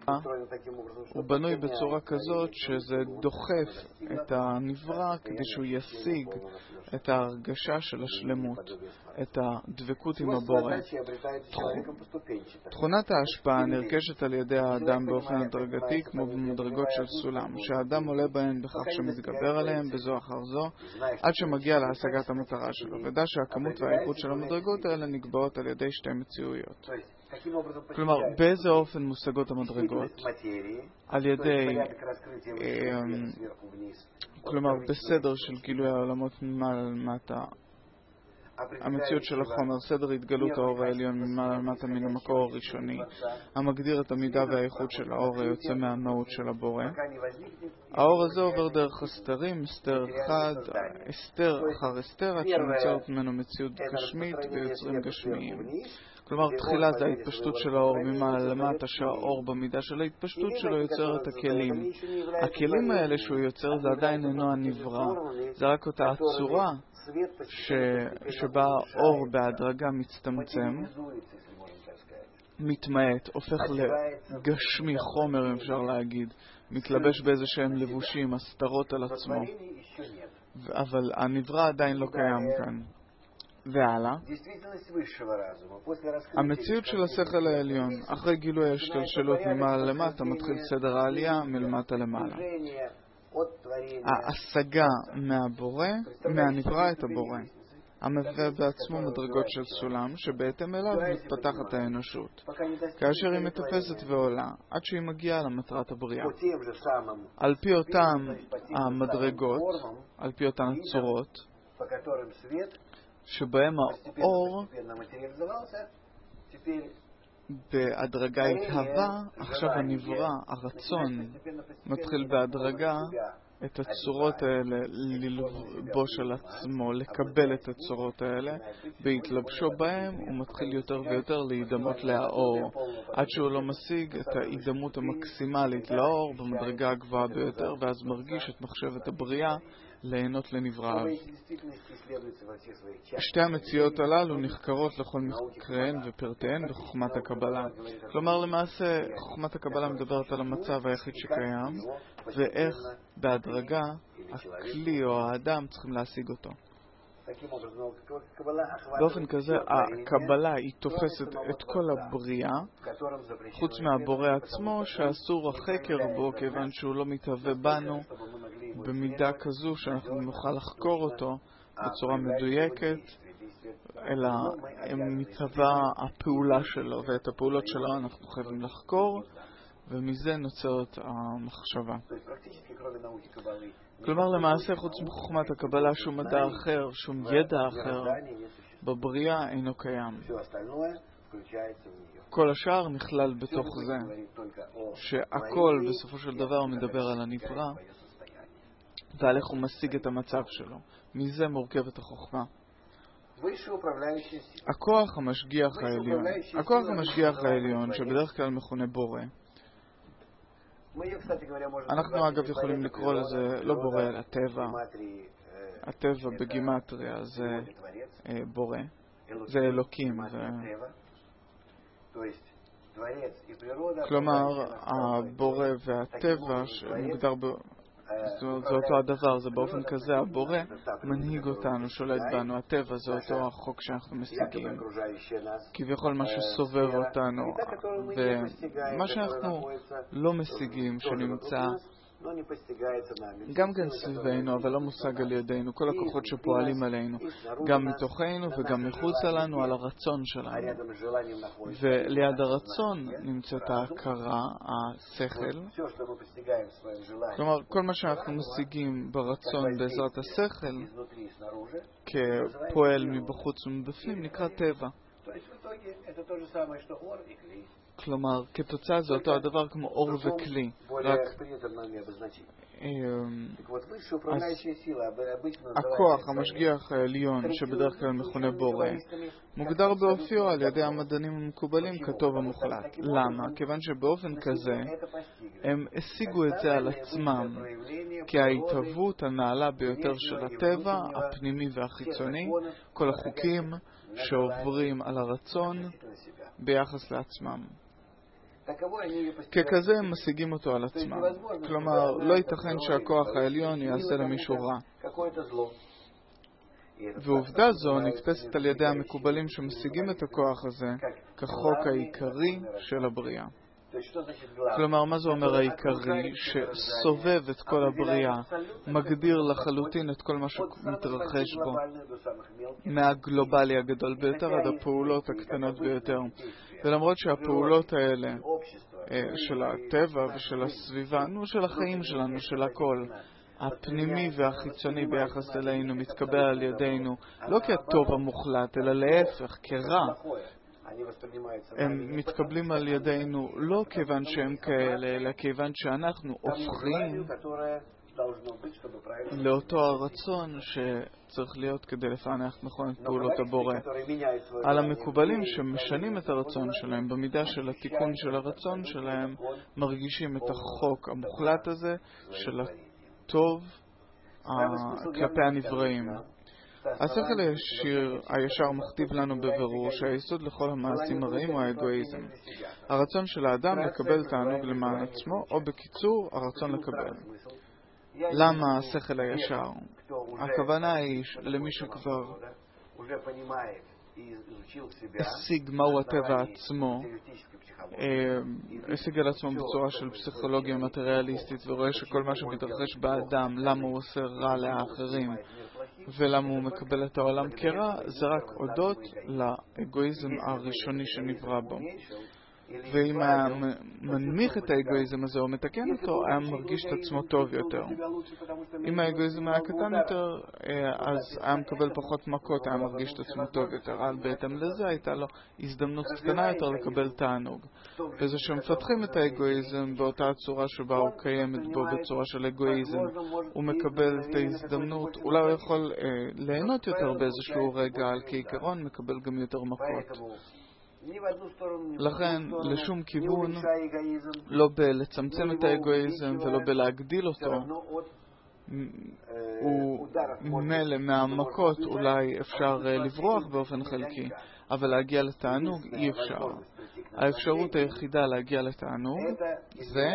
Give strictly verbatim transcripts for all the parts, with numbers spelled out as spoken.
הוא בנוי בצורה כזאת שזה דוחף את הנברא כדי שהוא ישיג את ההרגשה של השלמות, את הדבקות עם הבורא. תכונת ההשפעה נרכשת על ידי האדם באופן הדרגתי כמו במדרגות של סולם, שהאדם עולה בהן בכך שמתגבר עליהם בזו אחר זו עד שמגיע להשגת המטרה שלו, ודע שהכמות והאיכות של המדרגות האלה נקבעות על ידי שתי מציאויות. כלומר, באיזה אופן מושגות המדרגות? על ידי, כלומר, בסדר של גילוי העולמות ממעלה למטה, המציאות של החומר, סדר התגלות האור העליון ממעלה למטה מן המקור הראשוני, המגדיר את המידה והאיכות של האור היוצא מהמהות של הבורא. האור הזה עובר דרך הסתרים, הסתר אחד, הסתר אחר הסתר, עד שנוצרת ממנו מציאות גשמית ויוצרים גשמיים. כלומר, תחילה זה ההתפשטות של האור ממעלה למטה, שהאור במידה של ההתפשטות שלו יוצר את הכלים. הכלים האלה שהוא יוצר זה עדיין אינו הנברא, זה רק אותה הצורה ש... שבה האור בהדרגה מצטמצם, מתמעט, הופך לגשמי חומר, אם אפשר להגיד, מתלבש באיזה שהם לבושים, הסתרות על עצמו. אבל הנברא עדיין לא קיים כאן. והלאה, המציאות של השכל העליון, אחרי גילוי השתלשלות ממעלה למטה, מתחיל סדר העלייה מלמטה למעלה. ההשגה מהבורא, מהנברא את הבורא, המביא בעצמו מדרגות של סולם, שבהתאם אליו מתפתחת האנושות, כאשר היא מתפסת ועולה, עד שהיא מגיעה למטרת הבריאה. על פי אותם המדרגות, על פי אותן הצורות, שבהם האור בהדרגה התהווה, עכשיו הנברא, הרצון, מתחיל בהדרגה את הצורות האלה ללבוש על עצמו, לקבל את הצורות האלה, בהתלבשו בהם הוא מתחיל יותר ויותר להידמות לאור, עד שהוא לא משיג את ההידמות המקסימלית לאור במדרגה הגבוהה ביותר, ואז מרגיש את מחשבת הבריאה ליהנות לנבראיו. שתי המציאות הללו נחקרות לכל מקריהן ופרטיהן בחוכמת הקבלה. כלומר, למעשה, חוכמת הקבלה מדברת על המצב היחיד שקיים, ואיך בהדרגה הכלי או האדם צריכים להשיג אותו. באופן כזה, הקבלה היא תופסת את כל הבריאה, חוץ מהבורא עצמו, שאסור החקר בו, כיוון שהוא לא מתהווה בנו במידה כזו שאנחנו נוכל לחקור אותו בצורה מדויקת, אלא מתהווה הפעולה שלו, ואת הפעולות שלו אנחנו חייבים לחקור, ומזה נוצרת המחשבה. כלומר, למעשה, חוץ מחוכמת הקבלה, שום מדע אחר, שום ידע אחר בבריאה אינו קיים. כל השאר נכלל בתוך זה, שהכל בסופו של דבר מדבר על הנברא, ועל איך הוא משיג את המצב שלו. מזה מורכבת החוכמה. הכוח המשגיח העליון, הכוח המשגיח העליון, שבדרך כלל מכונה בורא, אנחנו אגב יכולים לקרוא לזה לא בורא אלא טבע. הטבע בגימטריה זה בורא, זה אלוקים. כלומר, הבורא והטבע שמוגדר ב... זה אותו הדבר, זה באופן כזה, הבורא מנהיג אותנו, שולט בנו, הטבע זה אותו החוק שאנחנו משיגים, כביכול מה שסובב אותנו, ומה שאנחנו לא משיגים, שנמצא גם כן סביבנו, אבל לא מושג על ידינו, כל הכוחות שפועלים עלינו, גם מתוכנו וגם מחוץ לנו, על הרצון שלנו. וליד הרצון נמצאת ההכרה, השכל. כלומר, כל מה שאנחנו משיגים ברצון בעזרת השכל, כפועל מבחוץ ומבפנים, נקרא טבע. כלומר, כתוצאה זה אותו הדבר כמו אור וכלי, רק הכוח המשגיח העליון, שבדרך כלל מכונה בורא, מוגדר באופיו על ידי המדענים המקובלים כטוב המוחלט. למה? כיוון שבאופן כזה הם השיגו את זה על עצמם, כי ההתהוות הנעלה ביותר של הטבע, הפנימי והחיצוני, כל החוקים שעוברים על הרצון ביחס לעצמם. ככזה הם משיגים אותו על עצמם. כלומר, לא ייתכן שהכוח העליון יעשה למישהו רע. ועובדה זו נתפסת על ידי המקובלים שמשיגים את הכוח הזה כחוק העיקרי של הבריאה. כלומר, מה זה אומר העיקרי? שסובב את כל הבריאה, מגדיר לחלוטין את כל מה שמתרחש בו, מהגלובלי הגדול ביותר עד הפעולות הקטנות ביותר. ולמרות שהפעולות האלה של הטבע ושל הסביבה, נו, של החיים שלנו, של הכל, הפנימי והחיצוני ביחס אלינו מתקבל על ידינו לא כטוב המוחלט, אלא להפך, כרע. הם מתקבלים על ידינו לא כיוון שהם כאלה, אלא כיוון שאנחנו הופכים לאותו הרצון שצריך להיות כדי לפענח נכון את פעולות הבורא. על המקובלים שמשנים את הרצון שלהם במידה של התיקון של הרצון שלהם, מרגישים את החוק המוחלט הזה של טוב כלפי הנבראים. השכל הישיר, הישר מכתיב לנו בבירור שהיסוד לכל המעשים הרעים הוא האגואיזם. הרצון של האדם לקבל תענוג למען עצמו, או בקיצור, הרצון לקבל. למה השכל הישר? הכוונה היא למי שכבר השיג מהו הטבע עצמו, השיג על עצמו בצורה של פסיכולוגיה מטריאליסטית ורואה שכל מה שמתרחש באדם, למה הוא עושה רע לאחרים ולמה הוא מקבל את העולם כרע, זה רק הודות לאגואיזם הראשוני שנברא בו. ואם היה מנמיך את האגואיזם הזה או מתקן אותו, היה מרגיש את עצמו טוב יותר. אם האגואיזם היה קטן יותר, אז היה מקבל פחות מכות, היה מרגיש את עצמו טוב יותר. על בהתאם לזה הייתה לו הזדמנות קטנה יותר לקבל תענוג. וזה שמפתחים את האגואיזם באותה צורה שבה הוא קיימת בו בצורה של אגואיזם, הוא מקבל את ההזדמנות, אולי הוא יכול אה, ליהנות יותר באיזשהו רגע, על כעיקרון מקבל גם יותר מכות. לכן, לשום כיוון, לא בלצמצם את האגואיזם ולא בלהגדיל אותו, הוא מלא מהמכות אולי אפשר לברוח באופן חלקי, אבל להגיע לתענוג אי אפשר. האפשרות היחידה להגיע לתענוג זה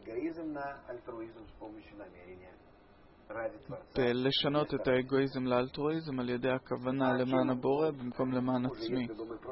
לשנות את האגואיזם לאלטרואיזם על ידי הכוונה למען הבורא במקום למען עצמי.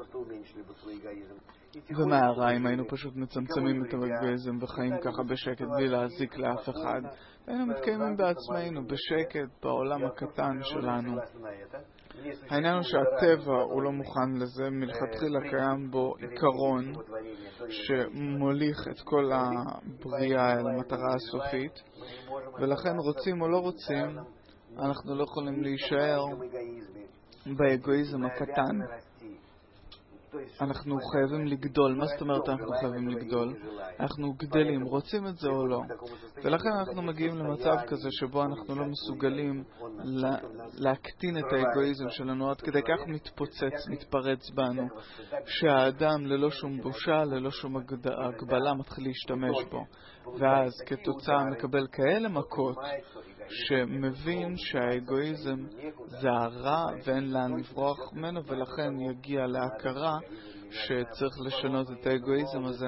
ומה הרע אם היינו פשוט מצמצמים את האגואיזם וחיים ככה בשקט בלי להזיק לאף אחד? היינו מתקיימים בעצמנו בשקט בעולם הקטן שלנו. העניין הוא שהטבע הוא לא מוכן לזה, מלכתחילה קיים בו עיקרון שמוליך את כל הבריאה אל המטרה הסופית, ולכן רוצים או לא רוצים, אנחנו לא יכולים להישאר באגואיזם הקטן. אנחנו חייבים לגדול. מה זאת אומרת אנחנו חייבים לגדול? אנחנו גדלים, רוצים את זה או לא. ולכן אנחנו מגיעים למצב כזה שבו אנחנו לא מסוגלים לה, להקטין את האגואיזם שלנו, עד כדי כך מתפוצץ, מתפרץ בנו, שהאדם ללא שום בושה, ללא שום הגבלה מתחיל להשתמש בו. ואז כתוצאה מקבל כאלה מכות שמבין שהאגואיזם זה הרע ואין לאן לברוח ממנו, ולכן יגיע להכרה שצריך לשנות את האגואיזם הזה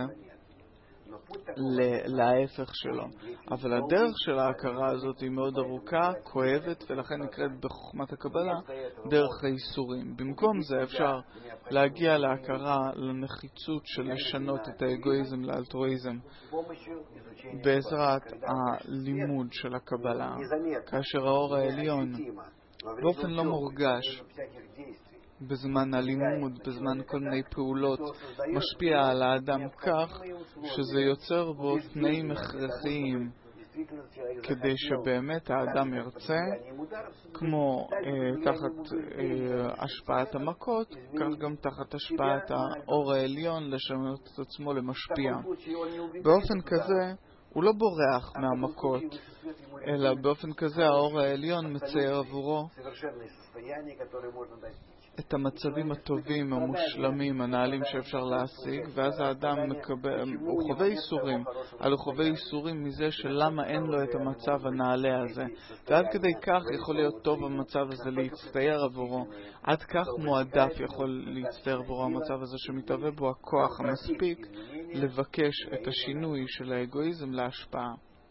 להפך שלו. אבל הדרך של ההכרה הזאת היא מאוד ארוכה, כואבת, ולכן נקראת בחוכמת הקבלה דרך האיסורים. במקום זה אפשר להגיע להכרה לנחיצות של לשנות את האגואיזם לאלטרואיזם בעזרת הלימוד של הקבלה, כאשר האור העליון באופן לא מורגש בזמן הלימוד, בזמן כל מיני פעולות, משפיע על האדם כך שזה יוצר בו תנאים הכרחיים כדי שבאמת האדם ירצה, כמו אה, תחת אה, השפעת המכות, כך גם תחת השפעת האור העליון לשנות את עצמו למשפיע. באופן כזה הוא לא בורח מהמכות, אלא באופן כזה האור העליון מצייר עבורו את המצבים הטובים, המושלמים, הנעלים שאפשר להשיג, ואז האדם מקבל, הוא חווה איסורים, אבל הוא חווה איסורים מזה שלמה אין לו את המצב הנעלה הזה. ועד כדי כך יכול להיות טוב המצב הזה להצטייר עבורו, עד כך מועדף יכול להצטייר עבורו המצב הזה שמתהווה בו הכוח המספיק לבקש את השינוי של האגואיזם להשפעה.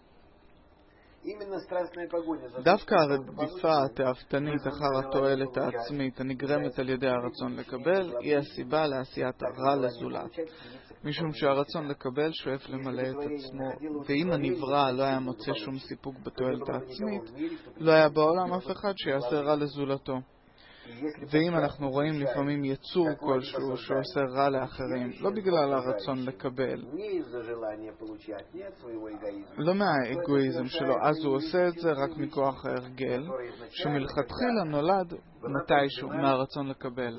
דווקא הרדיפה התאוותנית אחר התועלת העצמית הנגרמת על ידי הרצון לקבל היא הסיבה לעשיית הרע לזולת, משום שהרצון לקבל שואף למלא את עצמו, ואם הנברא לא היה מוצא שום סיפוק בתועלת העצמית, לא היה בעולם אף אחד שיעשה רע לזולתו. ואם אנחנו רואים לפעמים יצור כלשהו שעושה רע לאחרים, לא בגלל הרצון לקבל, לא מהאגואיזם שלו, אז הוא עושה את זה רק מכוח ההרגל, שמלכתחילה נולד מתישהו מהרצון לקבל.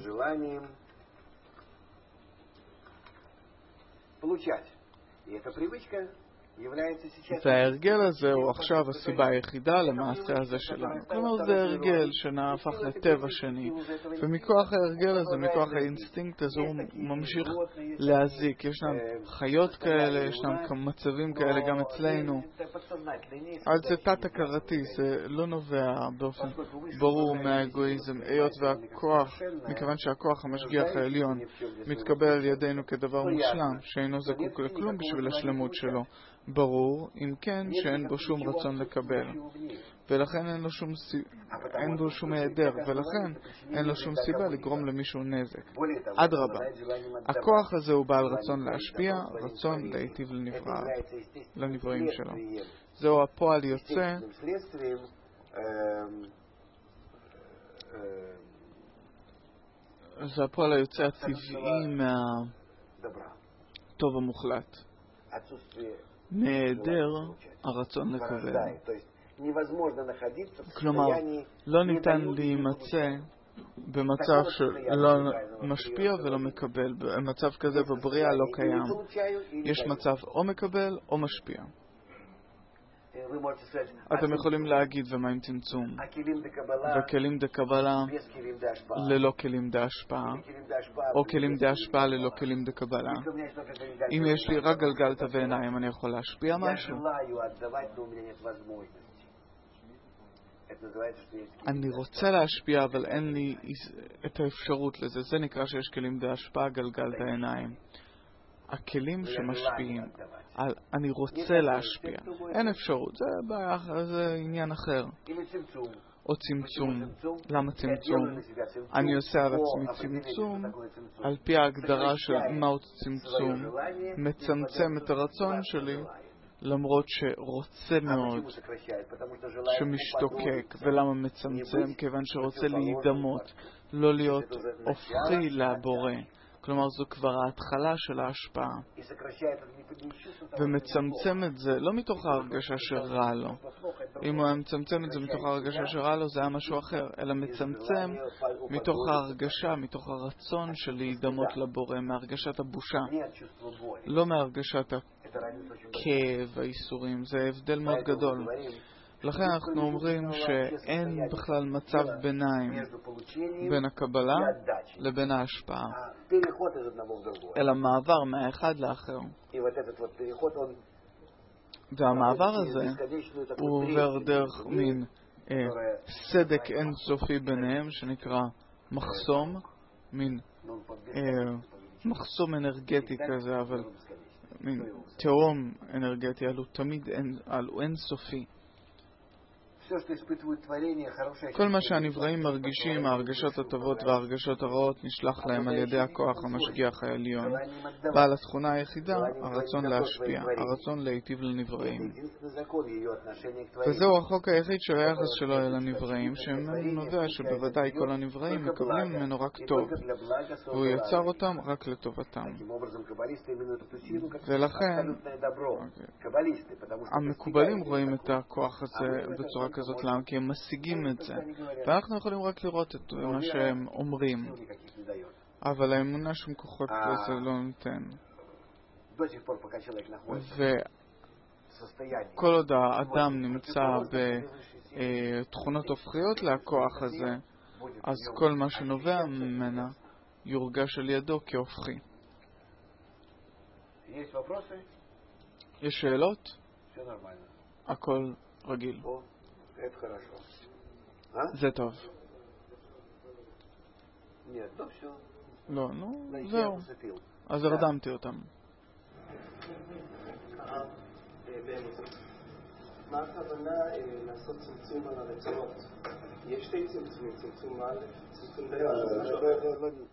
וההרגל הזה הוא עכשיו הסיבה היחידה למעשה הזה שלנו. כלומר זה הרגל שנהפך לטבע שני, ומכוח ההרגל הזה, מכוח האינסטינקט הזה, הוא ממשיך להזיק. ישנם חיות כאלה, ישנם מצבים כאלה גם אצלנו. אז זה תת-הכרתי, זה לא נובע באופן ברור מהאגואיזם, היות והכוח, מכיוון שהכוח המשגיח העליון מתקבל על ידינו כדבר מושלם, שאינו זקוק לכלום בשביל השלמות שלו. ברור, אם כן, שאין בו שום רצון לקבל, ולכן אין לו שום סיב... אין בו שום היעדר, ולכן אין לו שום סיבה לגרום למישהו נזק. עד רבה, הכוח הזה הוא בעל רצון להשפיע, רצון להיטיב לנברא, לנבראים שלו. זהו הפועל יוצא זה הפועל היוצא הטבעי מהטוב המוחלט, מהיעדר הרצון לקבל. כלומר, לא ניתן להימצא במצב שלא משפיע ולא מקבל. במצב כזה בבריאה לא קיים. יש מצב או מקבל או משפיע. אתם יכולים להגיד, ומה עם צמצום? וכלים דקבלה ללא כלים דהשפעה, או כלים דהשפעה ללא כלים דקבלה. אם יש לי רק גלגלת ועיניים, אני יכול להשפיע משהו? אני רוצה להשפיע, אבל אין לי את האפשרות לזה. זה נקרא שיש כלים דהשפעה, גלגלת העיניים. הכלים שמשפיעים, על, אני רוצה להשפיע. אין אפשרות, זה בעיה, זה עניין אחר. או צמצום. למה צמצום? אני עושה על עצמי צמצום, על פי ההגדרה של מהו צמצום, מצמצם את הרצון שלי, למרות שרוצה מאוד, שמשתוקק. ולמה מצמצם? כיוון שרוצה להידמות, לא להיות הופכי לבורא. כלומר, זו כבר ההתחלה של ההשפעה. ומצמצם את זה, לא מתוך ההרגשה שרע לו. אם הוא היה מצמצם את זה מתוך ההרגשה שרע לו, זה היה משהו אחר. אלא מצמצם מתוך ההרגשה, מתוך הרצון של להידמות לבורא, מהרגשת הבושה. לא מהרגשת הכאב, האיסורים. זה הבדל מאוד גדול. לכן אנחנו אומרים שאין בכלל מצב ביניים בין הקבלה לבין ההשפעה, אלא מעבר מהאחד לאחר. והמעבר הזה הוא עובר דרך מין אה, סדק אינסופי ביניהם שנקרא מחסום, מין אה, מחסום אנרגטי כזה, אבל מין תאום אנרגטי, אלו תמיד אין, אלו אינסופי. כל מה שהנבראים מרגישים, ההרגשות הטובות וההרגשות הרעות, נשלח להם על ידי הכוח המשגיח העליון. בעל התכונה היחידה, הרצון להשפיע, הרצון להיטיב לנבראים. וזהו החוק היחיד של היחס שלו אל הנבראים, שממנו נובע שבוודאי כל הנבראים מקבלים ממנו רק טוב, והוא יצר אותם רק לטובתם. ולכן, המקובלים רואים את הכוח הזה בצורה כזאת. למה? כי הם משיגים את זה. ואנחנו יכולים רק לראות את מה שהם אומרים. אבל האמונה שום כוחות לזה לא נותן. וכל עוד האדם נמצא בתכונות הופכיות לכוח הזה, אז כל מה שנובע ממנה יורגש על ידו כהופכי. יש שאלות? הכל רגיל. זה טוב. לא, נו, זהו. אז הרדמתי אותם. מה הכוונה לעשות צמצום על הרצונות? יש שתי צמצומים, צמצום א', צמצום ב'.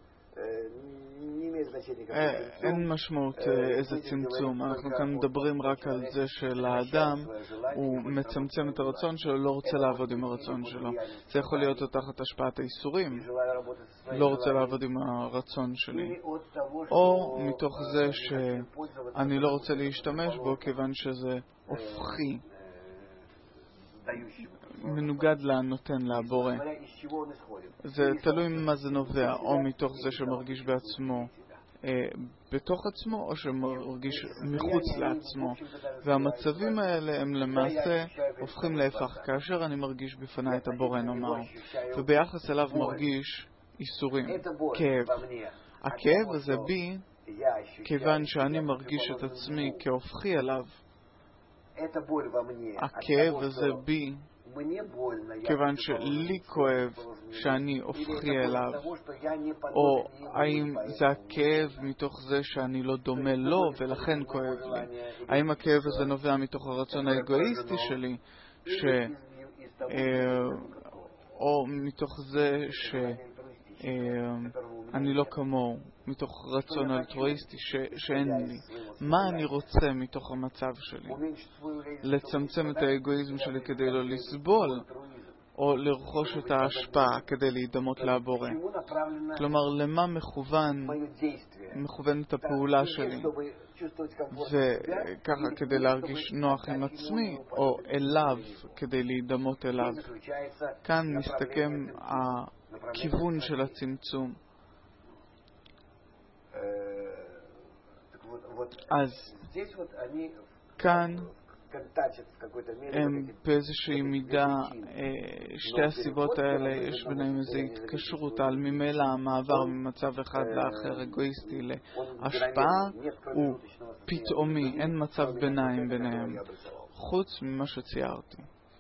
אין משמעות איזה צמצום. אנחנו כאן מדברים רק על זה שלאדם הוא מצמצם את הרצון שלו, לא רוצה לעבוד עם הרצון שלו. זה יכול להיות תחת השפעת האיסורים, לא רוצה לעבוד עם הרצון שלי, או מתוך זה שאני לא רוצה להשתמש בו כיוון שזה הופכי, מנוגד לנותן, לבורא. זה תלוי ממה זה נובע, או מתוך זה שמרגיש בעצמו אה, בתוך עצמו, או שמרגיש מחוץ לעצמו. והמצבים האלה הם למעשה הופכים להפך, כאשר אני מרגיש בפני את הבורא נאמר, וביחס אליו מרגיש איסורים, כאב. הכאב הזה בי, כיוון שאני מרגיש את עצמי כהופכי אליו, הכאב הזה בי, כיוון שלי כואב שאני הופכי אליו, או האם זה הכאב מתוך זה שאני לא דומה לו ולכן כואב לי? האם הכאב הזה נובע מתוך הרצון האגואיסטי שלי, ש... או מתוך זה ש... אני לא כמוהו, מתוך רצון אלטרואיסטי ש... שאין לי. מה אני רוצה מתוך המצב שלי? לצמצם את האגואיזם שלי כדי לא לסבול, או לרכוש את ההשפעה כדי להידמות לבורא. כלומר, למה מכוון, מכוון את הפעולה שלי? וככה כדי להרגיש נוח עם עצמי, או אליו כדי להידמות אליו. כאן מסתכם הכיוון של הצמצום. אז כאן הם באיזושהי מידה, שתי הסיבות האלה יש ביניהם איזו התקשרות על ממילא המעבר ממצב אחד לאחר אגואיסטי להשפעה הוא פתאומי, אין מצב ביניים ביניהם חוץ ממה שציירתי.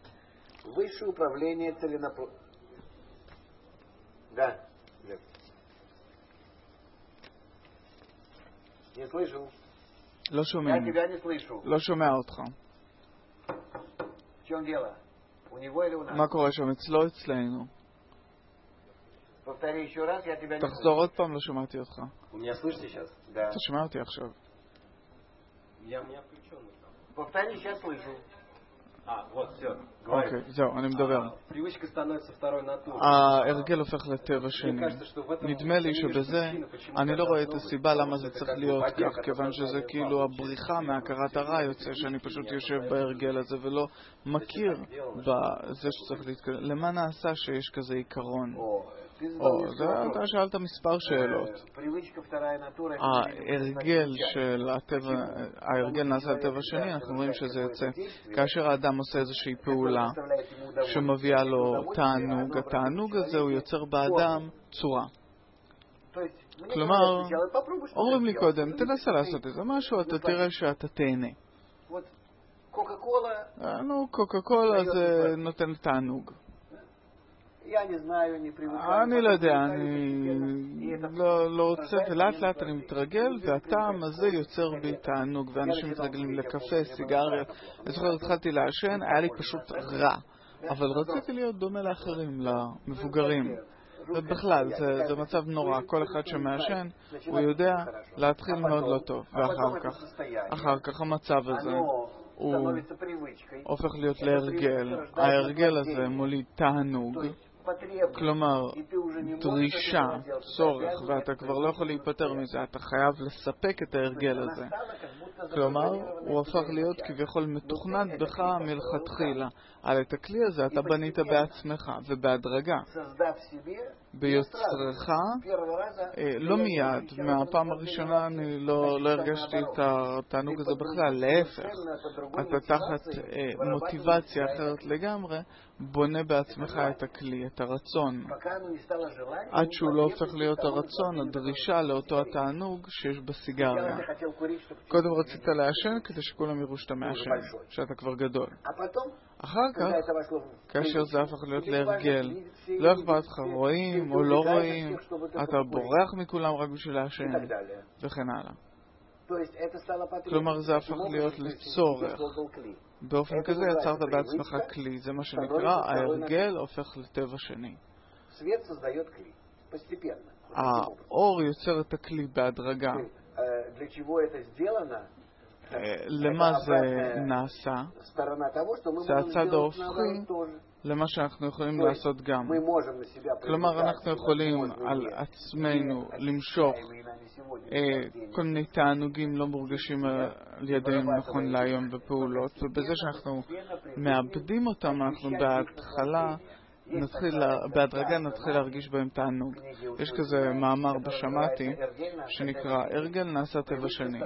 לא שומע, לא שומע אותך. מה קורה שם, אצלו אצלנו? תחזור עוד פעם, לא שמעתי אותך. אתה שומע אותי עכשיו? אוקיי, זהו, אני מדבר. ההרגל הופך לטבע שני. נדמה לי שבזה אני לא רואה את הסיבה למה זה צריך להיות כך, כיוון שזה כאילו הבריחה מהכרת הרע יוצא שאני פשוט יושב בהרגל הזה ולא מכיר בזה שצריך להתקדם. למה נעשה שיש כזה עיקרון? או, אתה שאלת מספר שאלות. ההרגל של הטבע, ההרגל נעשה לטבע שני, אנחנו רואים שזה יוצא כאשר האדם עושה איזושהי פעולה שמביאה לו תענוג, התענוג הזה הוא יוצר באדם צורה. כלומר, אומרים לי קודם, תנסה לעשות איזה משהו, אתה תראה שאתה תהנה. נו, קוקה קולה זה נותן תענוג. אני לא יודע, אני לא רוצה, ולאט לאט אני מתרגל, והטעם הזה יוצר בי תענוג, ואנשים מתרגלים לקפה, סיגריה. אני זוכר, התחלתי לעשן, היה לי פשוט רע, אבל רציתי להיות דומה לאחרים, למבוגרים. ובכלל, זה, זה מצב נורא, כל אחד שמעשן, הוא יודע להתחיל מאוד לא טוב, ואחר כך, אחר כך המצב הזה הוא הופך להיות להרגל. ההרגל הזה מוליד תענוג, כלומר, דרישה, צורך, ואתה כבר לא יכול להיפטר מזה, אתה חייב לספק את ההרגל הזה. כלומר, הוא הפך להיות כביכול מתוכנן בך מלכתחילה. על את הכלי הזה אתה בנית בעצמך ובהדרגה. ביוצרך, לא מיד, מהפעם הראשונה אני לא, לא הרגשתי את התענוג הזה בכלל, להפך. אתה תחת מוטיבציה אחרת לגמרי, בונה בעצמך את הכלי, את הרצון. עד שהוא לא הופך להיות הרצון, הדרישה לאותו התענוג שיש בסיגריה. קודם רצית לעשן כדי שכולם יראו שאתה מעשן, שאתה כבר גדול. אחר כך, כאשר זה הפך להיות להרגל, לא אכפת לך רואים או לא רואים, אתה בורח מכולם רק בשביל לעשן, וכן הלאה. כלומר, זה הפך להיות לצורך. באופן כזה יצרת בעצמך כלי. זה מה שנקרא, ההרגל הופך לטבע שני. האור יוצר את הכלי בהדרגה. למה זה נעשה? זה הצד ההופכי למה שאנחנו יכולים לעשות גם. כלומר, אנחנו יכולים על עצמנו למשוך כל מיני תענוגים לא מורגשים על ידינו נכון להיום בפעולות, ובזה שאנחנו מאבדים אותם, אנחנו בהתחלה נתחיל, בהדרגה נתחיל להרגיש בהם תענוג. יש כזה מאמר בשמעתי שנקרא הרגל נעשה טבע שני.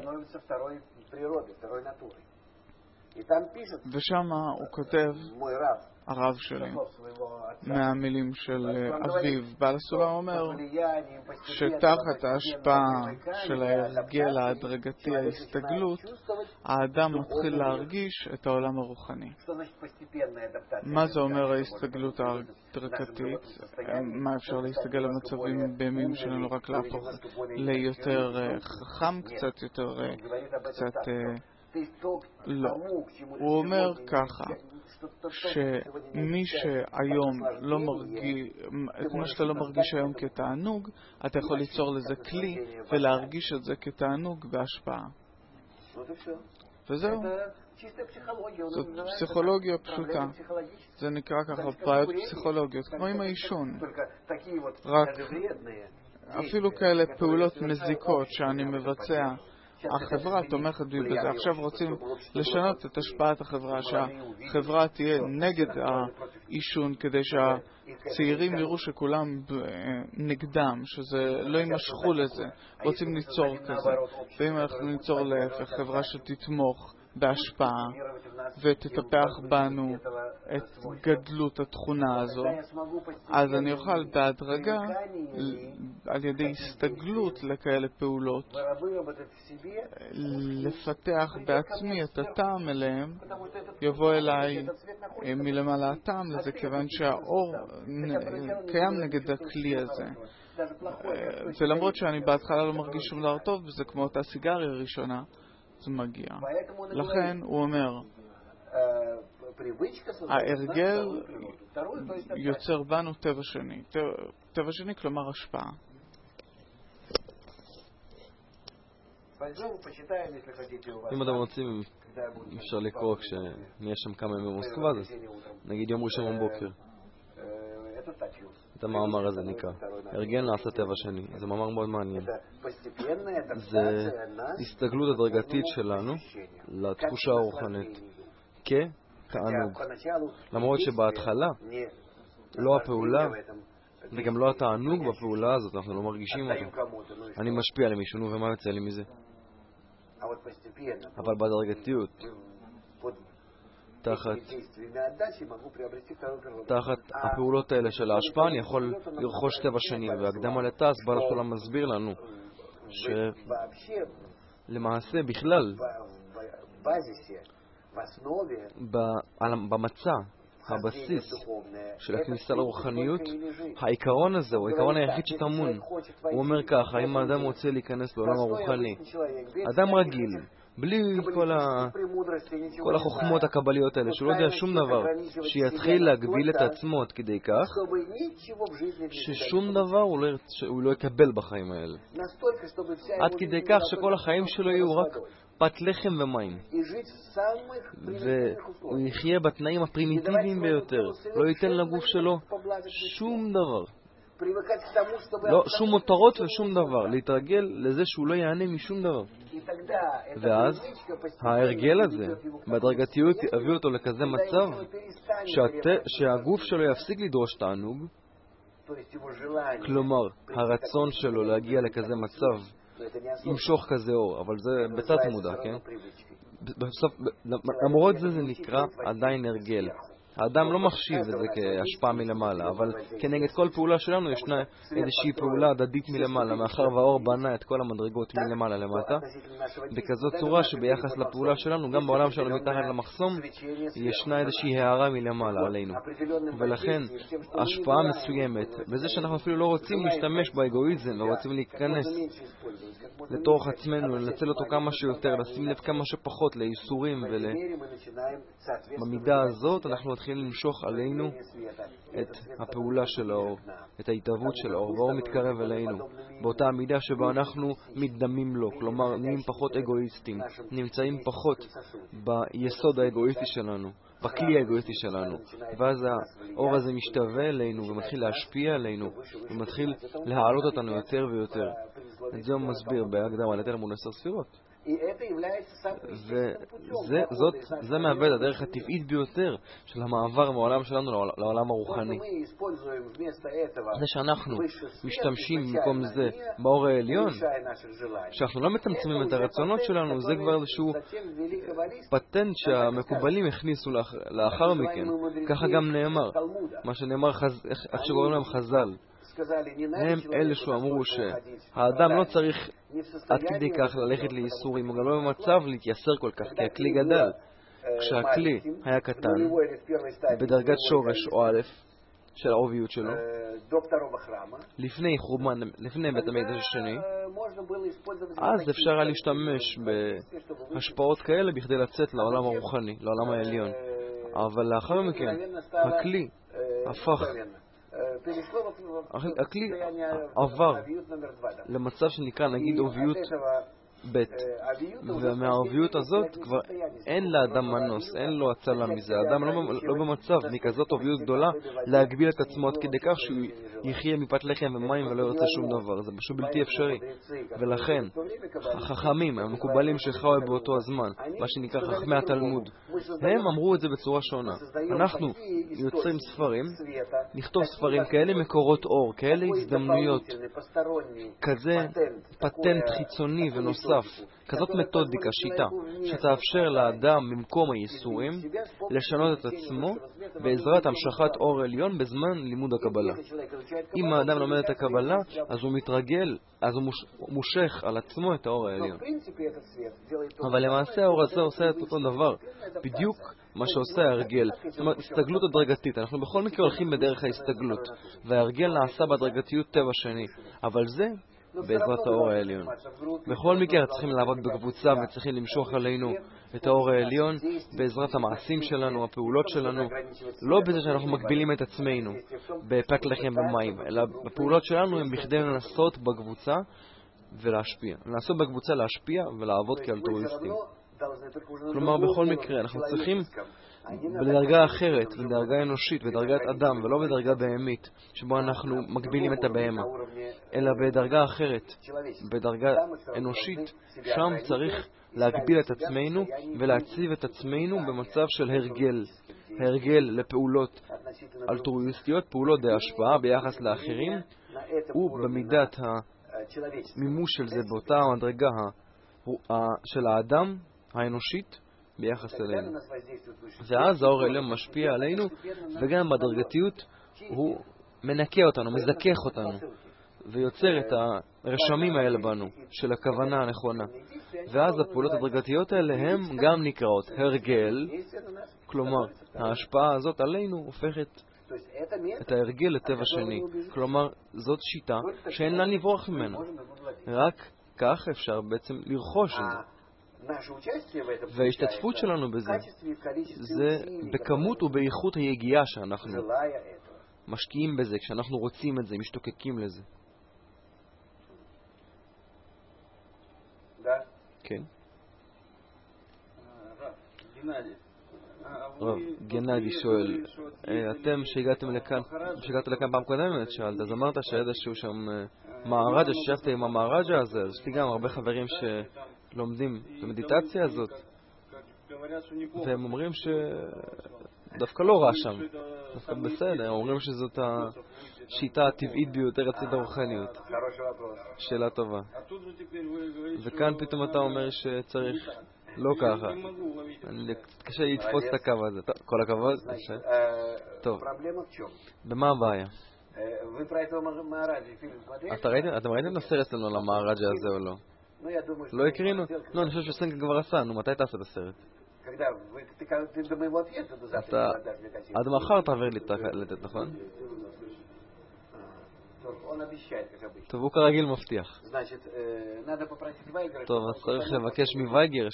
ושם הוא כותב, הרב שלי, מהמילים של אביו, בעל הסולם אומר שתחת ההשפעה של ההרגל ההדרגתי, ההסתגלות, האדם מתחיל להרגיש את העולם הרוחני. מה זה אומר ההסתגלות ההדרגתית? מה אפשר להסתגל למצבים בימים שלנו רק להפוך ליותר חכם, קצת יותר, קצת לא. הוא אומר ככה, שמי שהיום לא מרגיש, את מה שאתה לא מרגיש היום כתענוג, אתה יכול ליצור לזה כלי ולהרגיש את זה כתענוג בהשפעה. וזהו. זאת פסיכולוגיה פשוטה. זה נקרא ככה בעיות פסיכולוגיות, כמו עם העישון. רק אפילו כאלה פעולות מזיקות שאני מבצע, החברה תומכת בי בזה. עכשיו רוצים לשנות את השפעת החברה, שהחברה תהיה נגד העישון, כדי שהצעירים יראו שכולם נגדם, שזה לא יימשכו לזה. רוצים ליצור כזה. ואם אנחנו ניצור להפך, חברה שתתמוך בהשפעה ותטפח בנו את גדלות התכונה הזו, אז אני אוכל בהדרגה על ידי הסתגלות לכאלה פעולות לפתח בעצמי את הטעם אליהם. יבוא אליי מלמעלה הטעם לזה, כיוון שהאור קיים נגד הכלי הזה. ולמרות שאני בהתחלה לא מרגיש שום דבר טוב, וזה כמו אותה סיגריה ראשונה, זה מגיע. לכן הוא אומר, ההרגל יוצר בנו טבע שני. טבע שני כלומר השפעה. אם אתם רוצים, אפשר לקרוא כשנהיה שם כמה ימים במוסקבה, נגיד יום ראשון בבוקר. את המאמר הזה נקרא הרגל נעשה טבע שני. זה מאמר מאוד מעניין. זה הסתגלות הדרגתית שלנו לתחושה הרוחנית כתענוג. למרות שבהתחלה לא הפעולה וגם לא התענוג בפעולה הזאת, אנחנו לא מרגישים אותו. אני משפיע על מישהו, ומה יוצא לי מזה? אבל בהדרגתיות, תחת תחת הפעולות האלה של ההשפעה, אני יכול לרכוש טבע שני. והקדם על התס, בעל הסולם מסביר לנו שלמעשה בכלל במצע, הבסיס של הכניסה לרוחניות, העיקרון הזה הוא העיקרון היחיד שטמון. הוא אומר ככה, אם האדם רוצה להיכנס לעולם הרוחני, אדם רגיל, בלי כל, ה... כל החוכמות הקבליות האלה, שהוא לא יודע שום דבר, שיתחיל להגביל את עצמו עד כדי כך, ששום דבר הוא לא, הוא לא יקבל בחיים האלה. עד כדי כך שכל החיים שלו יהיו רק פת לחם ומים. והוא יחיה בתנאים הפרימיטיביים ביותר. לא ייתן לגוף שלו שום דבר. לא, שום מותרות ושום דבר. להתרגל לזה שהוא לא יענה משום דבר. ואז ההרגל הזה, בהדרגתיות, יביא אותו לכזה מצב שהגוף שלו יפסיק לדרוש תענוג. כלומר, הרצון שלו להגיע לכזה מצב ימשוך כזה אור, אבל זה בצד מודע, כן? למרות זה זה נקרא עדיין הרגל. האדם לא מחשיב את זה כהשפעה מלמעלה, אבל כנגד כל פעולה שלנו ישנה איזושהי פעולה הדדית מלמעלה, מאחר והאור בנה את כל המדרגות מלמעלה למטה, בכזאת צורה שביחס לפעולה שלנו, גם בעולם שלנו מתחת למחסום, ישנה איזושהי הערה מלמעלה עלינו. ולכן, השפעה מסוימת, בזה שאנחנו אפילו לא רוצים להשתמש באגואיזם, לא רוצים להיכנס לתוך עצמנו, לנצל אותו כמה שיותר, לשים לב כמה שפחות לאיסורים ובמידה הזאת אנחנו מתחילים למשוך עלינו את הפעולה של האור, את ההתאבות של האור, והאור מתקרב אלינו באותה המידה שבה אנחנו מתדמים לו, כלומר נהיים פחות אגואיסטים, נמצאים פחות ביסוד האגואיסטי שלנו, בכלי האגואיסטי שלנו, ואז האור הזה משתווה אלינו ומתחיל להשפיע עלינו ומתחיל להעלות אותנו יותר ויותר. את זה הוא מסביר בהקדמה לתל מול עשר ספירות. וזה מהווה את הדרך הטבעית ביותר של המעבר מהעולם שלנו לעולם הרוחני. זה שאנחנו משתמשים במקום זה באור העליון, שאנחנו לא מצמצמים את הרצונות שלנו, זה כבר איזשהו פטנט שהמקובלים הכניסו לאחר מכן. ככה גם נאמר, מה שנאמר, איך שקוראים להם חז"ל. הם אלה שאמרו שהאדם לא צריך עד כדי כך ללכת לאיסורים, הוא גם לא במצב להתייסר כל כך, כי הכלי גדל. כשהכלי היה קטן, בדרגת שורש או א' של העוביות שלו, לפני חורבן, לפני בית המקדש השני, אז אפשר היה להשתמש בהשפעות כאלה בכדי לצאת לעולם הרוחני, לעולם העליון. אבל לאחר מכן, הכלי הפך הכלי עבר למצב שנקרא נגיד עוביות ב', ומהעוביות הזאת כבר אין לאדם מנוס, אין לו הצלה מזה. האדם לא, לא במצב מכזאת עוביות גדולה להגביל את עצמו עד כדי כך שהוא יחיה מפת לחם ומים ולא ירצה שום דבר. זה פשוט בלתי אפשרי. ולכן החכמים, המקובלים שחיו באותו הזמן, מה שנקרא חכמי התלמוד, הם אמרו את זה בצורה שונה. אנחנו יוצרים ספרים, נכתוב ספרים כאלה מקורות אור, כאלה הזדמנויות, כזה פטנט חיצוני ונוסף, כזאת מתודיקה, שיטה, שתאפשר לאדם במקום הייסורים לשנות את עצמו בעזרת המשכת אור עליון בזמן לימוד הקבלה. אם האדם לומד את הקבלה, אז הוא מתרגל, אז הוא מושך על עצמו את האור העליון. אבל למעשה האור הזה עושה את אותו דבר, בדיוק מה שעושה ההרגל. זאת אומרת, הסתגלות הדרגתית. אנחנו בכל מקרה הולכים בדרך ההסתגלות, וההרגל נעשה בהדרגתיות טבע שני, אבל זה בעזרת האור העליון. בכל מקרה צריכים לעבוד בקבוצה וצריכים למשוך עלינו את האור העליון בעזרת המעשים שלנו, הפעולות שלנו, לא בזה שאנחנו מגבילים את עצמנו בפת לחם ומים, אלא בפעולות שלנו הם בכדי לנסות בקבוצה ולהשפיע. לנסות בקבוצה להשפיע ולעבוד כאלטרואיסטים. כלומר, בכל מקרה אנחנו צריכים בדרגה אחרת, בדרגה אנושית, בדרגת אדם, ולא בדרגה בהמית, שבו אנחנו מגבילים את הבהמה, אלא בדרגה אחרת, בדרגה אנושית, שם צריך להגביל את עצמנו ולהציב את עצמנו במצב של הרגל, הרגל לפעולות אלטרואיסטיות, פעולות די השפעה ביחס לאחרים, ובמידת המימוש של זה באותה המדרגה של האדם האנושית ביחס אלינו. ואז האור העליון משפיע עלינו, וגם בדרגתיות הוא מנקה אותנו, מזכך אותנו, ויוצר את הרשמים האלה בנו, של הכוונה הנכונה. ואז הפעולות הדרגתיות האלה הם גם נקראות הרגל, כלומר, ההשפעה הזאת עלינו הופכת את ההרגל לטבע שני. כלומר, זאת שיטה שאין לה לברוח ממנו. רק כך אפשר בעצם לרכוש את זה. וההשתתפות שלנו בזה זה בכמות ובאיכות היגיעה שאנחנו משקיעים בזה, כשאנחנו רוצים את זה, משתוקקים לזה. כן. רב, גנדי שואל, אתם שהגעתם לכאן, שהגעת לכאן פעם קודמת, שאלת, אז אמרת שאיזשהו שם מהרג'ה, ששבתי עם המהרג'ה הזה, אז יש לי גם הרבה חברים שלומדים במדיטציה הזאת, והם אומרים שדווקא לא רע שם, דווקא בסדר, הם אומרים שזאת השיטה הטבעית ביותר אצל הרוחניות. שאלה טובה. וכאן פתאום אתה אומר שצריך לא ככה. קשה לתפוס את הקו הזה. כל הכבוד. טוב. במה הבעיה? אתם ראיתם את הסרט לנו על המהרג'ה הזה או לא? לא הקרינו? לא, אני חושב שסנקה כבר עשה. נו, מתי תעשה את הסרט? אתה עד מחר תעביר לי לתת, נכון? טוב, הוא כרגיל מבטיח. טוב, אז צריך לבקש מוויגר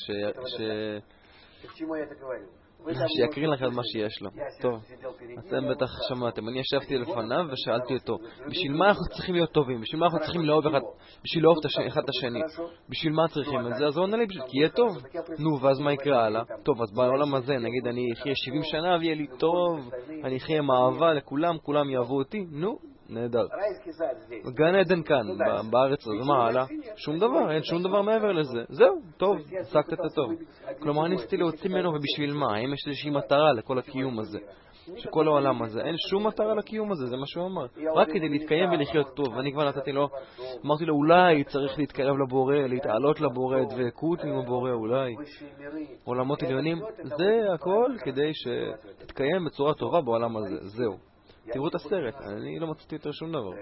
שיקרין לכם מה שיש לו. טוב, אתם בטח שמעתם. אני ישבתי לפניו ושאלתי אותו, בשביל מה אנחנו צריכים להיות טובים? בשביל מה אנחנו צריכים לאהוב אחד, בשביל לאהוב אחד את השני? בשביל מה צריכים את זה? אז הוא עונה לי, כי יהיה טוב. נו, ואז מה יקרה הלאה? טוב, אז בעולם הזה, נגיד אני אחיה שבעים שנה ויהיה לי טוב, אני אחיה עם אהבה לכולם, כולם יאהבו אותי, נו, נהדר. גן עדן כאן, בארץ הזאת, מה הלאה? שום דבר, אין שום דבר מעבר לזה. זהו, טוב, עסקת את הטוב. כלומר, אני ניסיתי להוציא ממנו ובשביל מה? האם יש איזושהי מטרה לכל הקיום הזה? שכל העולם הזה, אין שום מטרה לקיום הזה, זה מה שהוא אמר. רק כדי להתקיים ולחיות טוב. ואני כבר נתתי לו, אמרתי לו, אולי צריך להתקרב לבורא, להתעלות לבורא, דבקות עם הבורא, אולי. עולמות עליונים, זה הכל כדי שתתקיים בצורה טובה בעולם הזה. זהו. תראו את הסרט, אני לא מצאתי יותר שום דבר.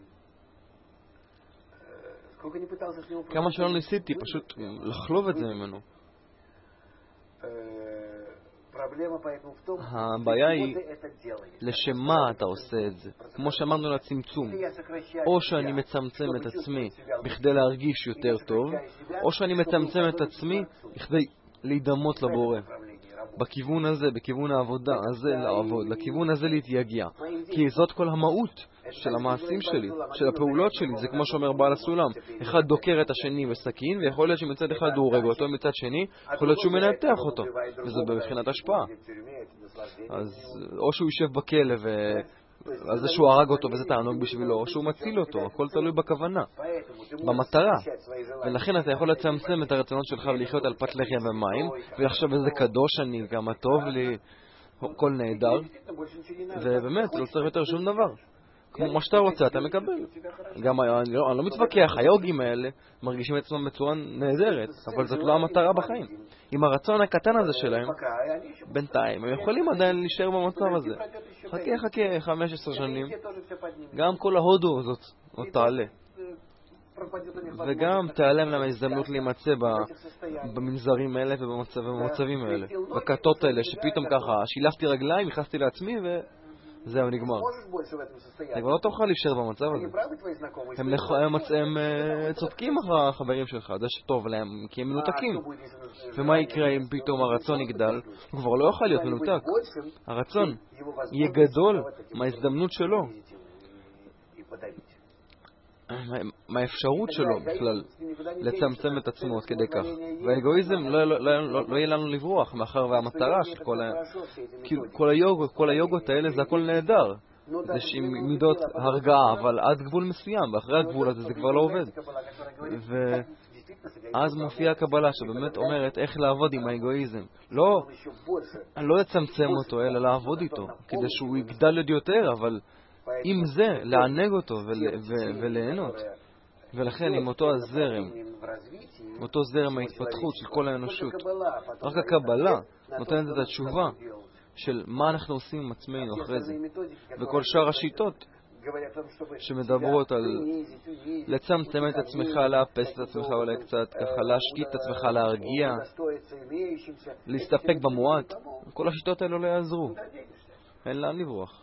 כמה שלא ניסיתי, פשוט לחלוב את זה ממנו. הבעיה היא לשם מה אתה עושה את זה. כמו שאמרנו לצמצום, או שאני מצמצם את עצמי בכדי להרגיש יותר טוב, או שאני מצמצם את עצמי בכדי להידמות לבורא. בכיוון הזה, בכיוון העבודה הזה לעבוד, לכיוון הזה להתייגע. כי זאת כל המהות של המעשים שלי, של הפעולות שלי. זה כמו שאומר בעל הסולם, אחד דוקר את השני בסכין, ויכול להיות שמצד אחד הוא הורג אותו, מצד שני יכול להיות שהוא מנתח אותו, וזה בבחינת השפעה. אז או שהוא יושב בכלא ו... אז זה שהוא הרג אותו וזה תענוג בשבילו, או שהוא מציל אותו, הכל תלוי בכוונה, במטרה. ולכן אתה יכול לצמצם את הרצונות שלך ולחיות על פת לחם ומים, ולחשוב איזה קדוש אני, כמה טוב לי, הכל נהדר, ובאמת לא צריך יותר שום דבר. כמו מה שאתה רוצה, אתה מקבל. גם אני לא, אני לא מתווכח, היוגים האלה מרגישים את עצמם בצורה נהדרת, אבל זאת לא המטרה בחיים. עם הרצון הקטן הזה שלהם, בינתיים, הם יכולים עדיין להישאר במצב הזה. חכה, חכה, חמש עשרה שנים, גם כל ההודו הזאת עוד תעלה. וגם תיעלם להם ההזדמנות להימצא במנזרים האלה ובמצבים האלה. בכתות האלה, שפתאום ככה, שילפתי רגליים, נכנסתי לעצמי ו... זהו, נגמר. אתה כבר לא תוכל להישאר במצב הזה. הם צודקים אחרי החברים שלך, זה שטוב להם, כי הם מנותקים. ומה יקרה אם פתאום הרצון יגדל? הוא כבר לא יוכל להיות מנותק. הרצון יהיה גדול מההזדמנות שלו, מהאפשרות שלו בכלל לצמצם את עצמו עד כדי כך. והאגואיזם לא יהיה לנו לברוח, מאחר והמטרה של כל היוגות, כל היוגות האלה זה הכל נהדר. זה מידות הרגעה, אבל עד גבול מסוים, ואחרי הגבול הזה זה כבר לא עובד. ואז מופיעה הקבלה שבאמת אומרת איך לעבוד עם האגואיזם. לא, לא לצמצם אותו, אלא לעבוד איתו, כדי שהוא יגדל עוד יותר, אבל עם זה, לענג אותו וליהנות. ולכן עם אותו הזרם, אותו זרם ההתפתחות של כל האנושות, רק הקבלה נותנת את התשובה של מה אנחנו עושים עם עצמנו אחרי זה. וכל שאר השיטות שמדברות על לצמצם את עצמך, לאפס את עצמך אולי קצת, ככה להשקיט את עצמך, להרגיע, להסתפק במועט, כל השיטות האלה לא יעזרו. אין לאן לברוח.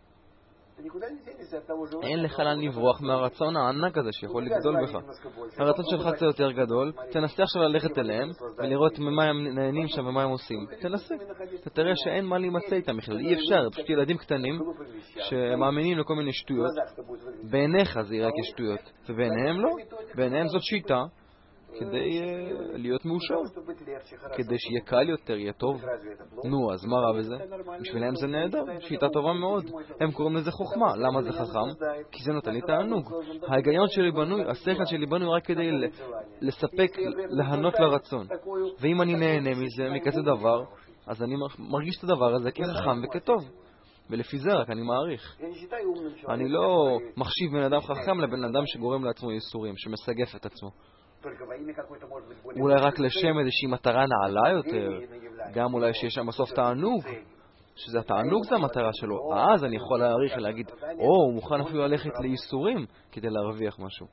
אין לך לאן לברוח מהרצון הענק הזה שיכול לגדול בך. הרצון שלך קצת יותר גדול, תנסה עכשיו ללכת אליהם ולראות ממה הם נהנים שם ומה הם עושים. תנסה. אתה תראה שאין מה להימצא איתם בכלל. אי אפשר. פשוט ילדים קטנים שמאמינים לכל מיני שטויות. בעיניך זה יראה כשטויות, ובעיניהם לא. בעיניהם זאת שיטה כדי להיות מאושר, כדי שיהיה קל יותר, יהיה טוב. נו, אז מה רע בזה? בשבילם זה נהדר, שיטה טובה מאוד. הם קוראים לזה חוכמה. למה זה חכם? כי זה נותן לי תענוג. ההיגיון שלי בנוי, השכל שלי בנוי רק כדי לספק, להנות לרצון. ואם אני נהנה מזה, מכזה דבר, אז אני מרגיש את הדבר הזה כחכם וכטוב. ולפי זה רק אני מעריך. אני לא מחשיב בן אדם חכם לבן אדם שגורם לעצמו ייסורים, שמסגף את עצמו. אולי רק לשם איזושהי מטרה נעלה יותר, גם אולי שיש שם בסוף תענוג, שזה התענוג זה המטרה שלו. אז אני יכול להעריך ולהגיד, או, הוא מוכן אפילו ללכת לייסורים כדי להרוויח משהו.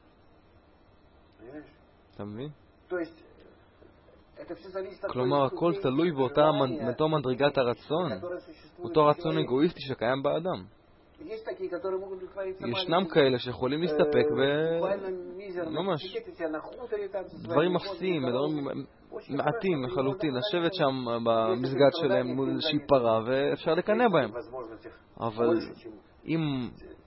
אתה מבין? כלומר, הכל תלוי באותה מדרגת הרצון, אותו רצון אגואיסטי שקיים באדם. ישנם כאלה שיכולים להסתפק ממש דברים אפסיים, דברים מעטים לחלוטין, לשבת שם במסגד שלהם מול איזושהי פרה ואפשר לקנא בהם. אבל אם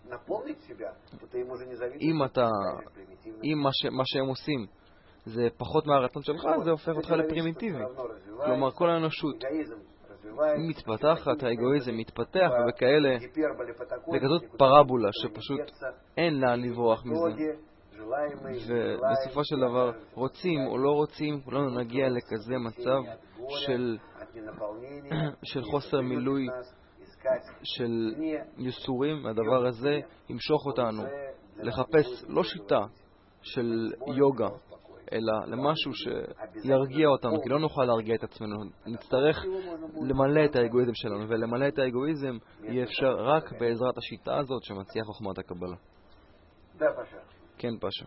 אם אתה אם מה שהם עושים זה פחות מהרצון שלך, זה הופך אותך לפרימיטיבי. כלומר, כל האנושות מתפתחת, האגואיזם מתפתח, ובכאלה, בכזאת פרבולה שפשוט אין לה לברוח מזה. ובסופו של דבר, רוצים או לא רוצים, כולנו נגיע לכזה מצב של, של חוסר מילוי, של ייסורים. הדבר הזה ימשוך אותנו לחפש לא שיטה של יוגה, אלא למשהו שירגיע אותנו, כי לא נוכל להרגיע את עצמנו. נצטרך למלא את האגואיזם שלנו, ולמלא את האגואיזם יהיה אפשר רק בעזרת השיטה הזאת שמציעה חוכמת הקבלה. כן, פאשה.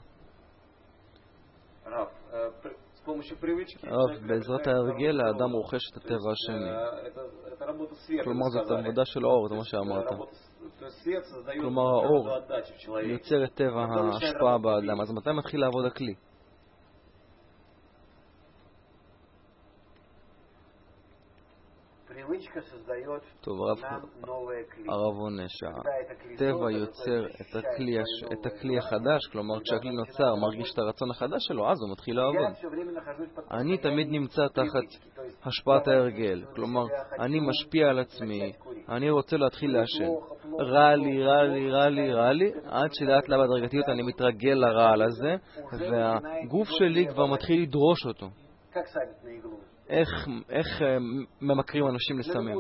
הרב, בעזרת ההרגל האדם רוכש את הטבע השני. כלומר, זאת עבודה של האור, זה מה שאמרת. כלומר, האור יוצר את טבע ההשפעה באדם. אז מתי מתחיל לעבוד הכלי? טוב, הרב עונה שהטבע יוצר את הכלי החדש, כלומר כשהכלי נוצר מרגיש את הרצון החדש שלו, אז הוא מתחיל לעבוד. אני תמיד נמצא תחת השפעת ההרגל, כלומר אני משפיע על עצמי, אני רוצה להתחיל לעשן. רע לי, רע לי, רע לי, רע לי, עד שלאט לאט בהדרגתיות אני מתרגל לרעל הזה, והגוף שלי כבר מתחיל לדרוש אותו. איך, איך ממכרים אנשים לסמים?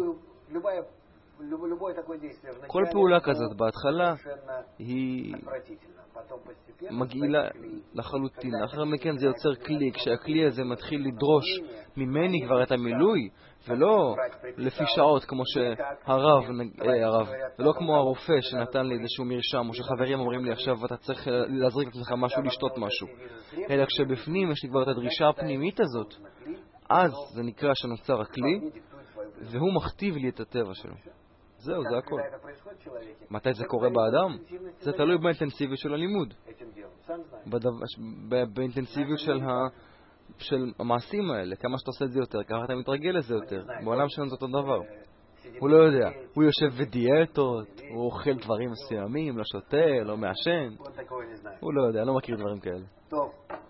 כל פעולה כזאת בהתחלה היא מגעילה לחלוטין. לאחר מכן זה יוצר כלי, כשהכלי הזה מתחיל לדרוש ממני כבר את המילוי, ולא לפי שעות כמו שהרב, הרב, ולא כמו הרופא שנתן לי איזשהו מרשם, או שחברים אומרים לי עכשיו אתה צריך להזריק לעצמך משהו, לשתות משהו. אלא כשבפנים יש לי כבר את הדרישה הפנימית הזאת, אז זה נקרא שנוצר הכלי, והוא מכתיב לי את הטבע שלו. זהו, זה הכל. מתי זה קורה באדם? זה תלוי באינטנסיביות של הלימוד. באינטנסיביות של של המעשים האלה. כמה שאתה עושה את זה יותר, ככה אתה מתרגל לזה יותר. בעולם שלנו זה אותו דבר. הוא לא יודע. הוא יושב בדיאטות, הוא אוכל דברים מסוימים, לא שותה, לא מעשן. הוא לא יודע, לא מכיר דברים כאלה. טוב.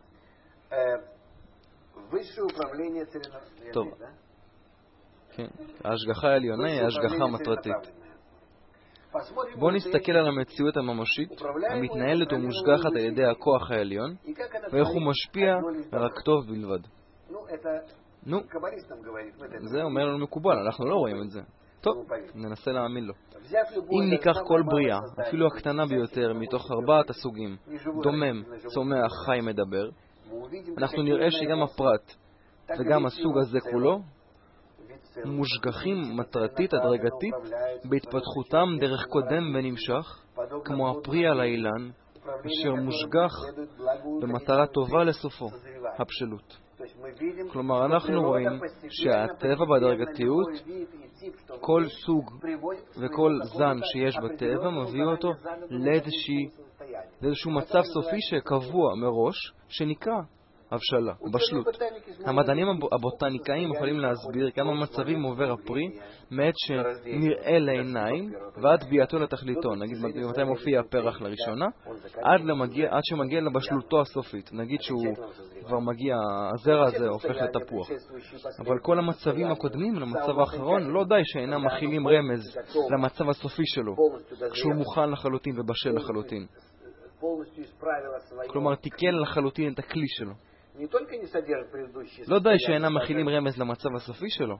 טוב. כן. ההשגחה העליונה היא ההשגחה מטרתית. בואו נסתכל על המציאות הממשית המתנהלת ומושגחת על ידי הכוח העליון, ואיך הוא משפיע רק טוב בלבד. נו, זה אומר לנו מקובל, אנחנו לא רואים את זה. טוב, ננסה להאמין לו. אם ניקח כל בריאה, אפילו הקטנה ביותר, מתוך ארבעת הסוגים, דומם, צומח, חי, מדבר, אנחנו נראה שגם הפרט וגם הסוג הזה כולו מושגחים מטרתית הדרגתית בהתפתחותם דרך קודם ונמשך, כמו הפרי על האילן, אשר מושגח במטרה טובה לסופו, הבשלות. כלומר, אנחנו רואים שהטבע בהדרגתיות, כל סוג וכל זן שיש בטבע מביא אותו לאיזשהו מצב סופי שקבוע מראש, שנקרא הבשלה, בשלות. המדענים הבוטניקאים יכולים להסביר כמה מצבים עובר הפרי מעת שנראה לעיניים ועד ביאתו לתכליתו, נגיד מתי מופיע הפרח לראשונה, עד, למגיע, עד שמגיע לבשלותו הסופית. נגיד שהוא כבר מגיע, הזרע הזה הופך לתפוח. אבל כל המצבים הקודמים למצב האחרון לא די שאינם מכילים רמז למצב הסופי שלו, כשהוא מוכן לחלוטין ובשל לחלוטין. כלומר, תיקן לחלוטין את הכלי שלו. לא די שאינם מכילים רמז למצב הסופי שלו,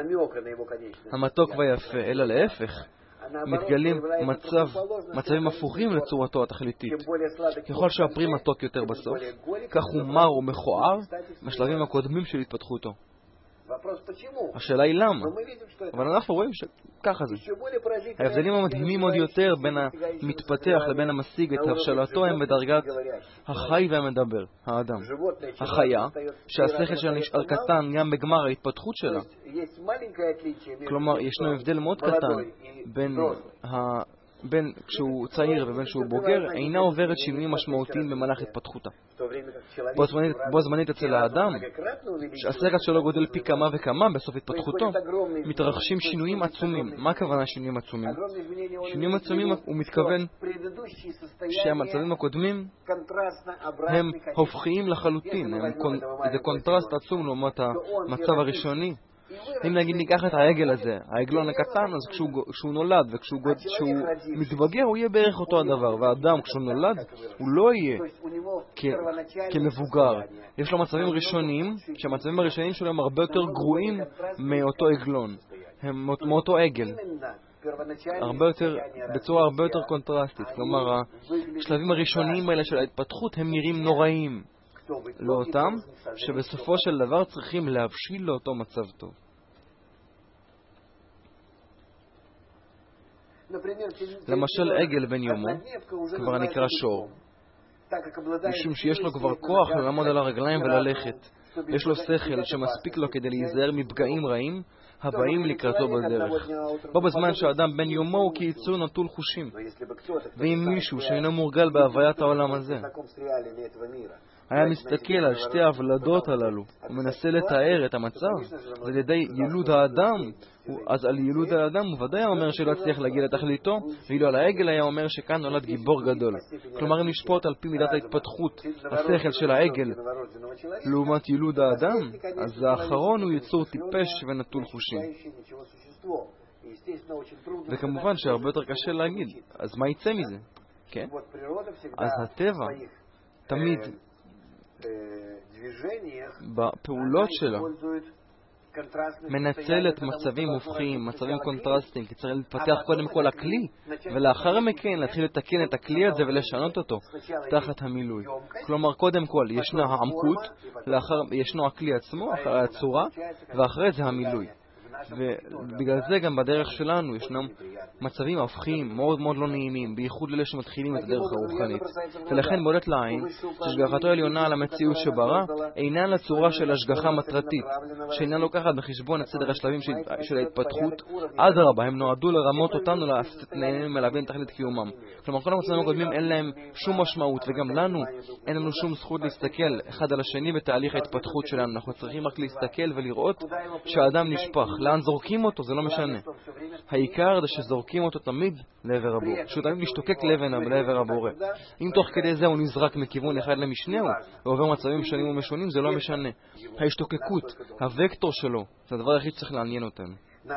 המתוק והיפה, אלא להפך, מתגלים מצב, מצבים הפוכים לצורתו התכליתית. ככל שהפרי מתוק יותר בסוף, כך הוא מר ומכוער בשלבים הקודמים של התפתחותו. השאלה היא למה, אבל אנחנו רואים שככה זה. ההבדלים המדהימים עוד יותר בין המתפתח לבין המשיג את הבשלתו הם בדרגת החי והמדבר, האדם. החיה, שהשכל שלה נשאר קטן גם בגמר ההתפתחות שלה. כלומר, ישנו הבדל מאוד קטן בין ה... בין כשהוא צעיר ובין שהוא בוגר, אינה עוברת שינויים משמעותיים במהלך התפתחותה. בו זמנית, בו זמנית אצל האדם, שהשכל שלו גודל פי כמה וכמה בסוף התפתחותו, מתרחשים שינויים עצומים. מה הכוונה שינויים עצומים? שינויים עצומים הוא מתכוון שהמצבים הקודמים הם הופכיים לחלוטין, הם קונ... זה קונטרסט עצום לעומת המצב הראשוני. אם נגיד ניקח את העגל הזה, העגלון הקטן, אז כשהוא, כשהוא נולד וכשהוא כשהוא מתבגר הוא יהיה בערך אותו הדבר, והאדם כשהוא נולד הוא לא יהיה כ, כמבוגר. יש לו מצבים ראשוניים, שהמצבים הראשוניים שלו הם הרבה יותר גרועים מאותו עגלון, הם מאותו עגל, הרבה יותר, בצורה הרבה יותר קונטרסטית. כלומר, השלבים הראשוניים האלה של ההתפתחות הם נראים נוראים לאותם, שבסופו של דבר צריכים להבשיל לאותו מצב טוב. למשל עגל בן יומו כבר נקרא שור, משום שיש לו כבר כוח לעמוד על הרגליים וללכת. יש לו שכל שמספיק לו כדי להיזהר מפגעים רעים הבאים לקראתו בדרך. בו בזמן שהאדם בן יומו הוא כיצור נטול חושים. ואם מישהו שאינו מורגל בהוויית העולם הזה היה מסתכל על שתי ההבלדות הללו ומנסה לתאר את המצב, אז על ידי ילוד האדם, אז על ילוד האדם הוא ודאי אומר שלא הצליח להגיע לתכליתו, ואילו על העגל היה אומר שכאן נולד גיבור גדול. כלומר, אם נשפוט על פי מידת ההתפתחות השכל של העגל לעומת ילוד האדם, אז האחרון הוא יצור טיפש ונטול חושים. וכמובן שהרבה יותר קשה להגיד, אז מה יצא מזה? כן? אז הטבע תמיד בפעולות שלה מנצלת מצבים הופכים, מצבים קונטרסטיים, כי צריך להתפתח קודם כל הכלי, ולאחר מכן להתחיל לתקן את הכלי הזה ולשנות אותו תחת המילוי. כלומר, קודם כל ישנה העמקות, לאחר ישנו הכלי עצמו, אחרי הצורה, ואחרי זה המילוי. ובגלל זה גם בדרך שלנו ישנם מצבים הופכים מאוד מאוד לא נעימים, בייחוד לאלה שמתחילים את הדרך הרוחנית. ולכן בולט לעין שהשגחתו העליונה על המציאות שברא אינה לצורה של השגחה מטרתית, שאינה לוקחת בחשבון את סדר השלבים של, של ההתפתחות. אדרבה, הם נועדו לרמות אותנו לעשות נהנים ולהבין תכלית קיומם. כלומר, כל המצבים הקודמים אין להם שום משמעות, וגם לנו אין לנו שום זכות להסתכל אחד על השני בתהליך ההתפתחות שלנו. אנחנו צריכים רק להסתכל ולראות שהאדם נשפך. לאן זורקים אותו זה לא משנה. העיקר זה שזורקים אותו תמיד לעבר הבורא, שהוא תמיד משתוקק לעבר הבורא. אם תוך כדי זה הוא נזרק מכיוון אחד למשנהו ועובר מצבים שונים ומשונים, זה לא משנה. ההשתוקקות, הוקטור שלו, זה הדבר הכי שצריך לעניין אותנו.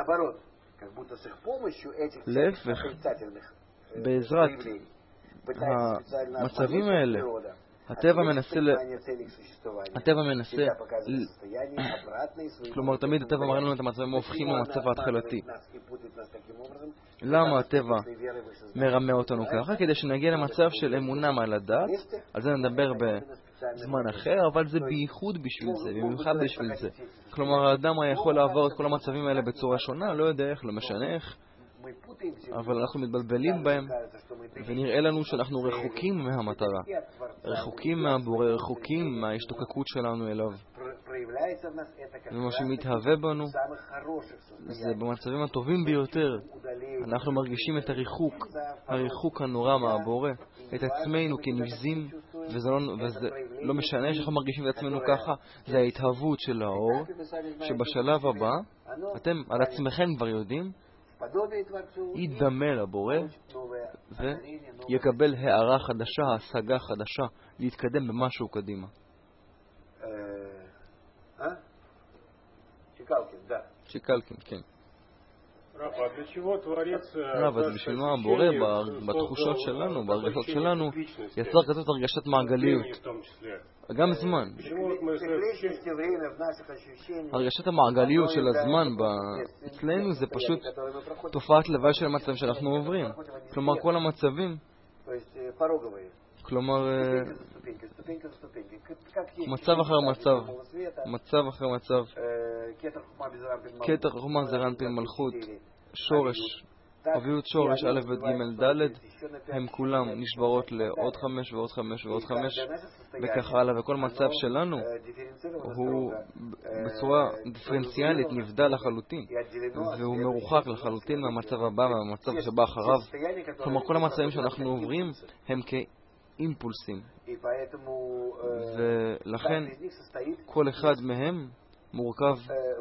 להפך, בעזרת המצבים האלה הטבע מנסה ל... הטבע מנסה כלומר, תמיד הטבע מראה לנו את המצבים הופכים למצב ההתחלתי. למה הטבע מרמה אותנו ככה? כדי שנגיע למצב של אמונה מעל הדעת. על זה נדבר בזמן אחר, אבל זה בייחוד בשביל זה, במיוחד בשביל זה. כלומר, האדם יכול לעבור את כל המצבים האלה בצורה שונה, לא יודע איך, לא משנה איך, אבל אנחנו מתבלבלים בהם, ונראה לנו שאנחנו רחוקים מהמטרה, רחוקים מהבורא, רחוקים מההשתוקקות שלנו אליו. ומה שמתהווה בנו זה במצבים הטובים ביותר. אנחנו מרגישים את הריחוק, הריחוק הנורא מהבורא, את עצמנו כנבזים, וזה, לא, וזה לא משנה שאנחנו מרגישים את עצמנו ככה, זה ההתהוות של האור, שבשלב הבא, אתם על עצמכם כבר יודעים, ידמה לבורא ויקבל הערה חדשה, השגה חדשה, להתקדם במשהו קדימה. צ'יקלקין, כן. רב, אז בשביל מה הבורא בתחושות שלנו, בהרגשות שלנו, יצר כזאת הרגשת מעגליות. גם זמן. הרגשת המעגליות של הזמן אצלנו זה פשוט תופעת לוואי של המצבים שאנחנו עוברים. כלומר, כל המצבים, כלומר, מצב אחר מצב, מצב אחר מצב, כתר חוכמה זה רנפין מלכות, שורש, אביות שורש א' ב' ג' ד', הם כולם נשברות לעוד חמש ועוד חמש ועוד חמש וכך הלאה, וכל מצב שלנו הוא בצורה דיפרנציאלית נבדל לחלוטין, והוא מרוחק לחלוטין מהמצב הבא והמצב שבא אחריו. כלומר, כל המצבים שאנחנו עוברים הם כאימפולסים, ולכן כל אחד מהם מורכב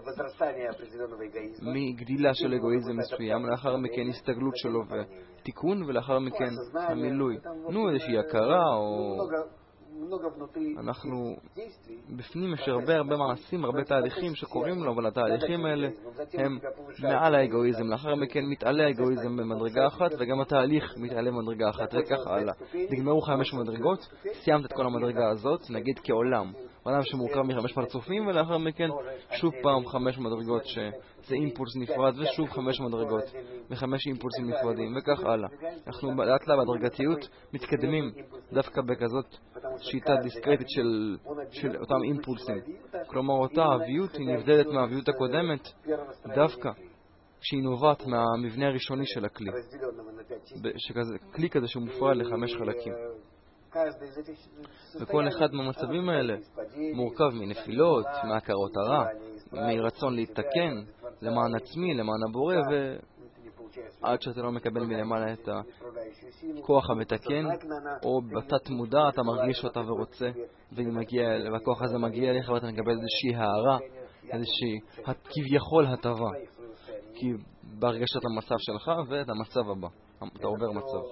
מגדילה של אגואיזם מסוים, לאחר מכן הסתגלות שלו ותיקון, ולאחר מכן המילוי. נו, איזושהי הכרה, או אנחנו בפנים יש הרבה הרבה מעשים, הרבה תהליכים שקוראים לו, אבל התהליכים האלה הם מעל האגואיזם. לאחר מכן מתעלה האגואיזם במדרגה אחת, וגם התהליך מתעלה במדרגה אחת, וכך הלאה. נגמרו חמש מדרגות, סיימת את כל המדרגה הזאת, נגיד כעולם. עולם שמורכב מחמש פרצופים, ולאחר מכן שוב פעם חמש מדרגות שזה אימפולס נפרד, ושוב חמש מדרגות מחמש אימפולסים נפרדים, וכך הלאה. אנחנו לאט לאט בהדרגתיות מתקדמים דווקא בכזאת שיטה דיסקרטית של, של אותם אימפולסים. כלומר, אותה אביות היא נבדלת מהאביות הקודמת דווקא כשהיא נובעת מהמבנה הראשוני של הכלי. שכזה, כלי כזה שמופרד לחמש חלקים. וכל אחד מהמצבים האלה מורכב מנפילות, מהכרות הרע, מרצון להתתקן למען עצמי, למען הבורא, ועד שאתה לא מקבל מלמעלה את הכוח המתקן, או בתת מודע אתה מרגיש אותה ורוצה, והכוח הזה מגיע אליך ואתה מקבל איזושהי הערה, איזושהי כביכול הטבה, כי בהרגשת המצב שלך ואת המצב הבא, אתה עובר מצב.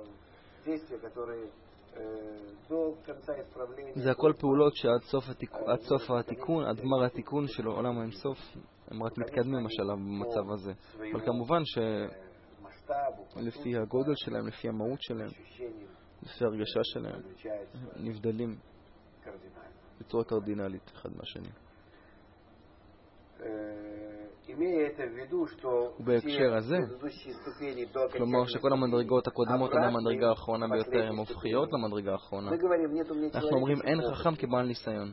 זה הכל פעולות שעד סוף התיקון, עד סוף התיקון, עד גמר התיקון של עולם האינסוף, הם רק מתקדמים השלב במצב הזה. אבל כמובן שלפי הגודל שלהם, לפי המהות שלהם, לפי הרגשה שלהם, נבדלים בצורה קרדינלית אחד מהשני. ובהקשר הזה, כלומר שכל המדרגות הקודמות עד המדרגה האחרונה ביותר הן הופכיות למדרגה האחרונה, אנחנו אומרים אין חכם כבעל ניסיון.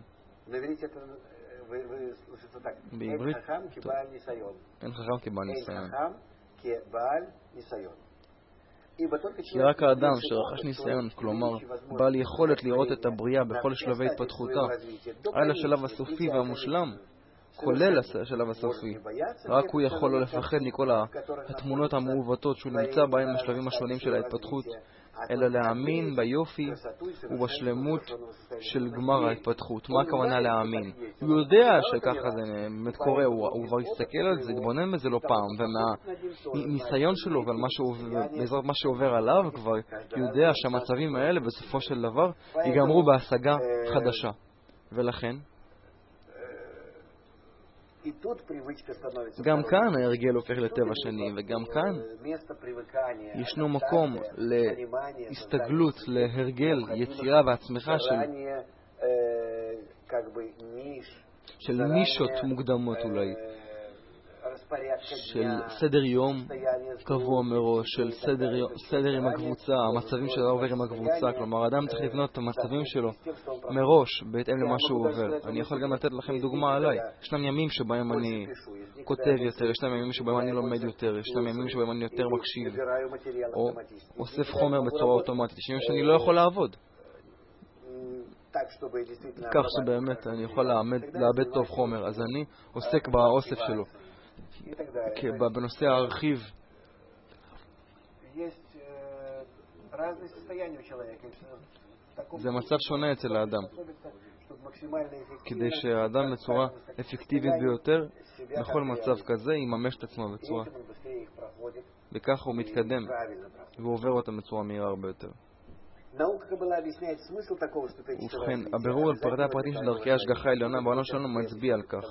בעברית אין חכם כבעל ניסיון, כי רק האדם שרכש ניסיון, כלומר בעל יכולת לראות את הבריאה בכל שלבי התפתחותה עד השלב הסופי והמושלם, כולל השלב הסופי, רק הוא יכול לא לפחד מכל התמונות המעוותות שהוא נמצא בהן בשלבים השונים של ההתפתחות, אלא להאמין ביופי ובשלמות של גמר ההתפתחות. מה הכוונה להאמין? הוא יודע שככה זה באמת קורה, הוא, הוא כבר יסתכל על זה, יתבונן בזה לא פעם, ומהניסיון שלו ובעזרת מה שעובר עליו כבר יודע שהמצבים האלה בסופו של דבר ייגמרו בהשגה חדשה. ולכן גם כאן ההרגל הופך לטבע שני, וגם כאן ישנו מקום להסתגלות, להרגל, יצירה והצמיחה של של נישות מוקדמות אולי, של סדר יום קבוע מראש, של סדר, סדר עם הקבוצה, המצבים שלו עובר עם הקבוצה. כלומר, האדם צריך לבנות את המצבים שלו מראש, בהתאם למה שהוא עובר. אני יכול גם לתת לכם דוגמה עליי. ישנם ימים שבהם אני כותב יותר, ישנם ימים שבהם אני לומד יותר, ישנם ימים שבהם אני יותר מקשיב, או אוסף חומר בצורה אוטומטית. ישנם שאני לא יכול לעבוד, כך שבאמת אני יכול לאבד טוב חומר, אז אני עוסק באוסף שלו. בנושא הארכיב זה מצב שונה אצל האדם. כדי שהאדם בצורה אפקטיבית ביותר, בכל מצב כזה, יממש את עצמו בצורה. וכך הוא מתקדם, והוא עובר אותם בצורה מהירה הרבה יותר. ובכן, הבירור על פרטי הפרטים של דרכי ההשגחה העליונה בעולם שלנו מצביע על כך.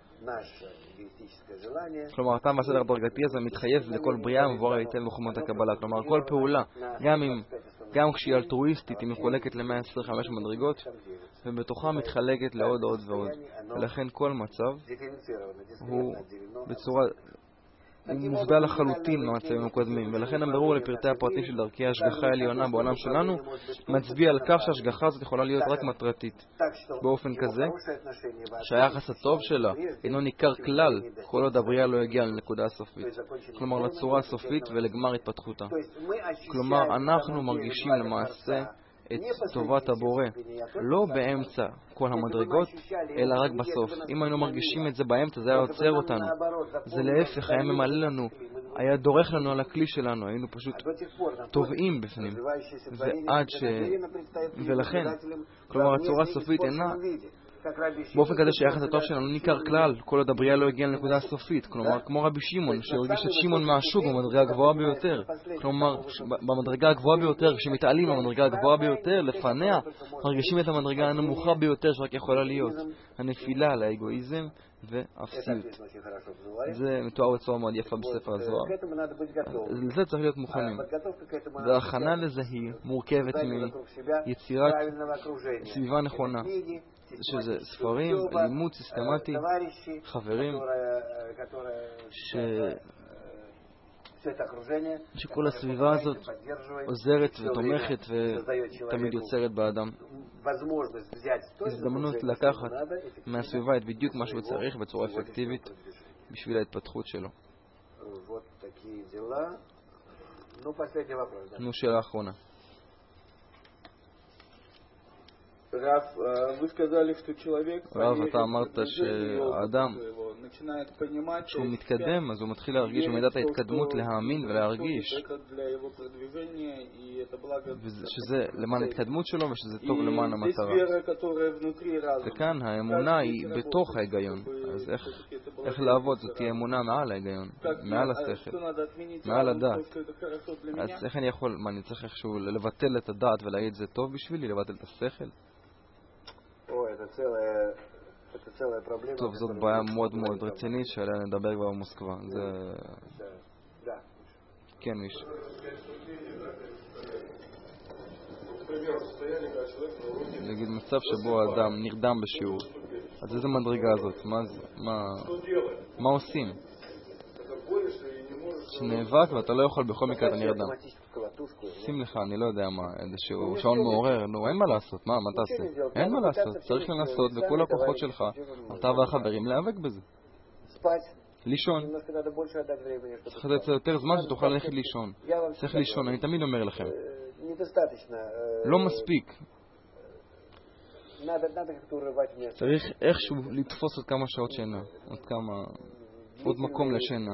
כלומר, הטעם והסדר הדרגתי הזה מתחייב לכל בריאה מבואר היטב בחוכמת הקבלה. כלומר, כל פעולה, גם אם, גם כשהיא אלטרואיסטית, היא מחולקת ל-מאה עשרים וחמש מדרגות, ובתוכה מתחלקת לעוד עוד ועוד. ולכן כל מצב הוא בצורה... הוא מובדל לחלוטין מהמצבים הקודמים, ולכן הבירור לפרטי הפרטים של דרכי ההשגחה העליונה בעולם שלנו מצביע על כך שההשגחה הזאת יכולה להיות רק מטרתית, באופן כזה שהיחס הטוב שלה אינו ניכר כלל כל עוד הבריאה לא הגיעה לנקודה הסופית, כלומר לצורה הסופית ולגמר התפתחותה. כלומר, אנחנו מרגישים למעשה את טובת הבורא, לא באמצע כל המדרגות, אלא רק בסוף. אם היינו מרגישים את זה באמצע, זה היה עוצר אותנו. זה להפך, היה ממלא לנו, היה דורך לנו על הכלי שלנו, היינו פשוט טובעים בפנים. ועד ש... ולכן, כלומר, הצורה הסופית אינה... באופן כזה שהיחס הטוב שלנו ניכר כלל, כל עוד הבריאה לא הגיעה לנקודה הסופית. כלומר, כמו רבי שמעון, שהרגיש את שמעון מהשוק במדרגה הגבוהה ביותר. כלומר, במדרגה הגבוהה ביותר, כשמתעלים במדרגה הגבוהה ביותר, לפניה, מרגישים את המדרגה הנמוכה ביותר שרק יכולה להיות. הנפילה לאגואיזם ואפסיות. זה מתואר בצורה מאוד יפה בספר הזוהר. לזה צריך להיות מוכנים. וההכנה לזה היא מורכבת מיצירת סביבה נכונה. שזה ספרים, לימוד סיסטמטי, חברים, ש... שכל הסביבה הזאת עוזרת ותומכת ותמיד יוצרת באדם הזדמנות לקחת מהסביבה את בדיוק מה שהוא צריך בצורה אפקטיבית בשביל ההתפתחות שלו. נו, שאלה אחרונה. רב, אתה אמרת שהאדם, כשהוא מתקדם, אז הוא מתחיל להרגיש במידת ההתקדמות להאמין ולהרגיש שזה למען ההתקדמות שלו ושזה טוב למען המטרה. וכאן האמונה היא בתוך ההיגיון. אז איך, איך לעבוד? זאת תהיה אמונה מעל ההיגיון, מעל השכל, מעל הדעת. אז איך אני יכול, מה, אני צריך איכשהו לבטל את הדעת ולהגיד זה טוב בשבילי, לבטל את השכל? טוב, זאת בעיה מאוד מאוד רצינית שעליה נדבר כבר במוסקבה. זה... כן, מישהו. נגיד מצב שבו האדם נרדם בשיעור, אז איזה מדרגה הזאת? מה, מה, מה עושים? שנאבק ואתה לא יכול בכל מקרה, אתה נרדם. שים לך, אני לא יודע מה, איזשהו שעון מעורר, נו, אין מה לעשות, מה, מה תעשה? אין מה לעשות, צריך לנסות בכל הכוחות שלך, אתה והחברים, להיאבק בזה. לישון. צריך לתת יותר זמן שתוכל ללכת לישון. צריך לישון, אני תמיד אומר לכם. לא מספיק. צריך איכשהו לתפוס עוד כמה שעות שינה, עוד כמה, עוד מקום לשינה.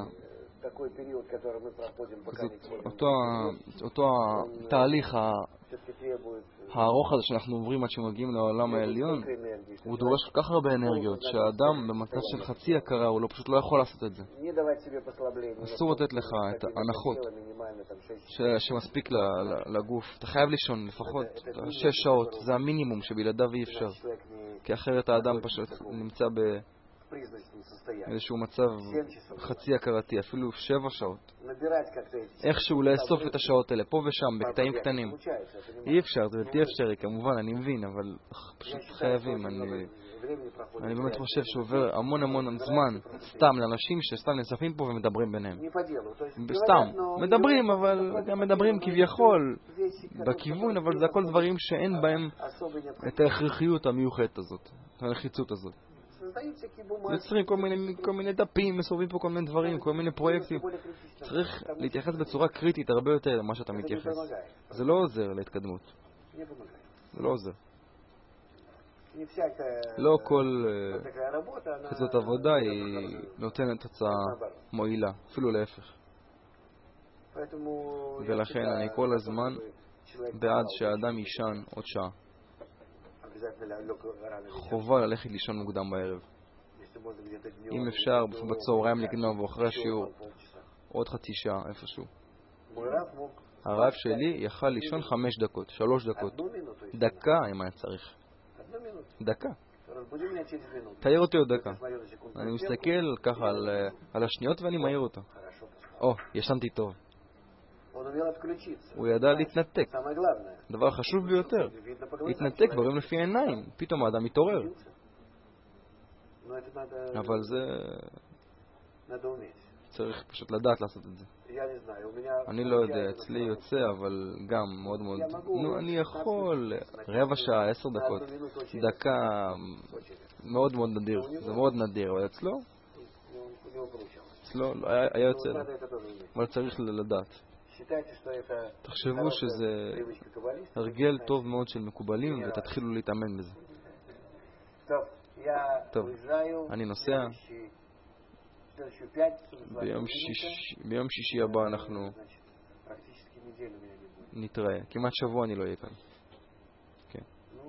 אותו, אותו התהליך הארוך הזה שאנחנו עוברים עד שמגיעים לעולם העליון, הוא דורש כל כך הרבה אנרגיות שהאדם במצב של חצי הכרה הוא לא, פשוט לא יכול לעשות את זה. אסור לתת לך את ההנחות שמספיק לגוף. אתה חייב לישון לפחות שש שעות, זה המינימום שבלעדיו אי אפשר, כי אחרת האדם פשוט נמצא ב... איזשהו מצב חצי הכרתי, אפילו שבע שעות. איכשהו לאסוף את השעות האלה, פה ושם, בקטעים קטנים. אי אפשר, זה בלתי אפשרי, כמובן, אני מבין, אבל פשוט חייבים. אני, אני באמת חושב שעובר המון המון זמן, סתם, לאנשים שסתם נספים פה ומדברים ביניהם. סתם, מדברים, אבל גם מדברים כביכול, בכיוון, אבל זה הכל דברים שאין בהם את ההכרחיות המיוחדת הזאת, הלחיצות הזאת. יוצרים כל מיני, כל מיני דפים, מסובבים פה כל מיני דברים, כל מיני פרויקטים. צריך להתייחס בצורה קריטית הרבה יותר למה שאתה מתייחס. זה לא עוזר להתקדמות. זה לא עוזר. לא כל כזאת עבודה היא נותנת תוצאה מועילה, אפילו להפך. ולכן אני כל הזמן בעד שהאדם יישן עוד שעה. חובה ללכת לישון מוקדם בערב. אם אפשר, בצהריים לגנוב, ואחרי השיעור עוד חצי שעה איפשהו. הרב שלי יכל לישון חמש דקות, שלוש דקות. דקה אם היה צריך. דקה. תאיר אותי עוד דקה. אני מסתכל ככה על, על השניות ואני מאיר אותו. או, ישנתי טוב. הוא ידע להתנתק. דבר חשוב ביותר. להתנתק דברים לפי עיניים. פתאום האדם מתעורר. אבל זה... צריך פשוט לדעת לעשות את זה. אני לא יודע, אצלי יוצא, אבל גם מאוד מאוד... נו, אני יכול רבע שעה, עשר דקות, דקה, מאוד מאוד נדיר. זה מאוד נדיר, אבל אצלו? אצלו היה יוצא. אבל צריך לדעת. תחשבו שזה הרגל טוב מאוד של מקובלים, ותתחילו להתאמן בזה. טוב, אני נוסע. ביום שישי, ביום שישי הבא אנחנו נתראה. כמעט שבוע אני לא אהיה כאן. כן.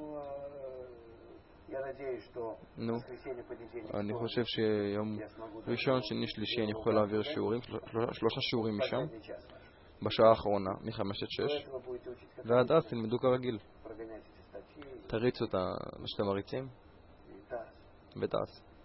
נו, אני חושב שיום ראשון, שני, שלישי אני יכול להעביר שיעורים, שלושה שיעורים משם, בשעה האחרונה, מחמש עד שש, ועד אז תלמדו כרגיל. תריצו את מה שאתם מריצים, ותעש.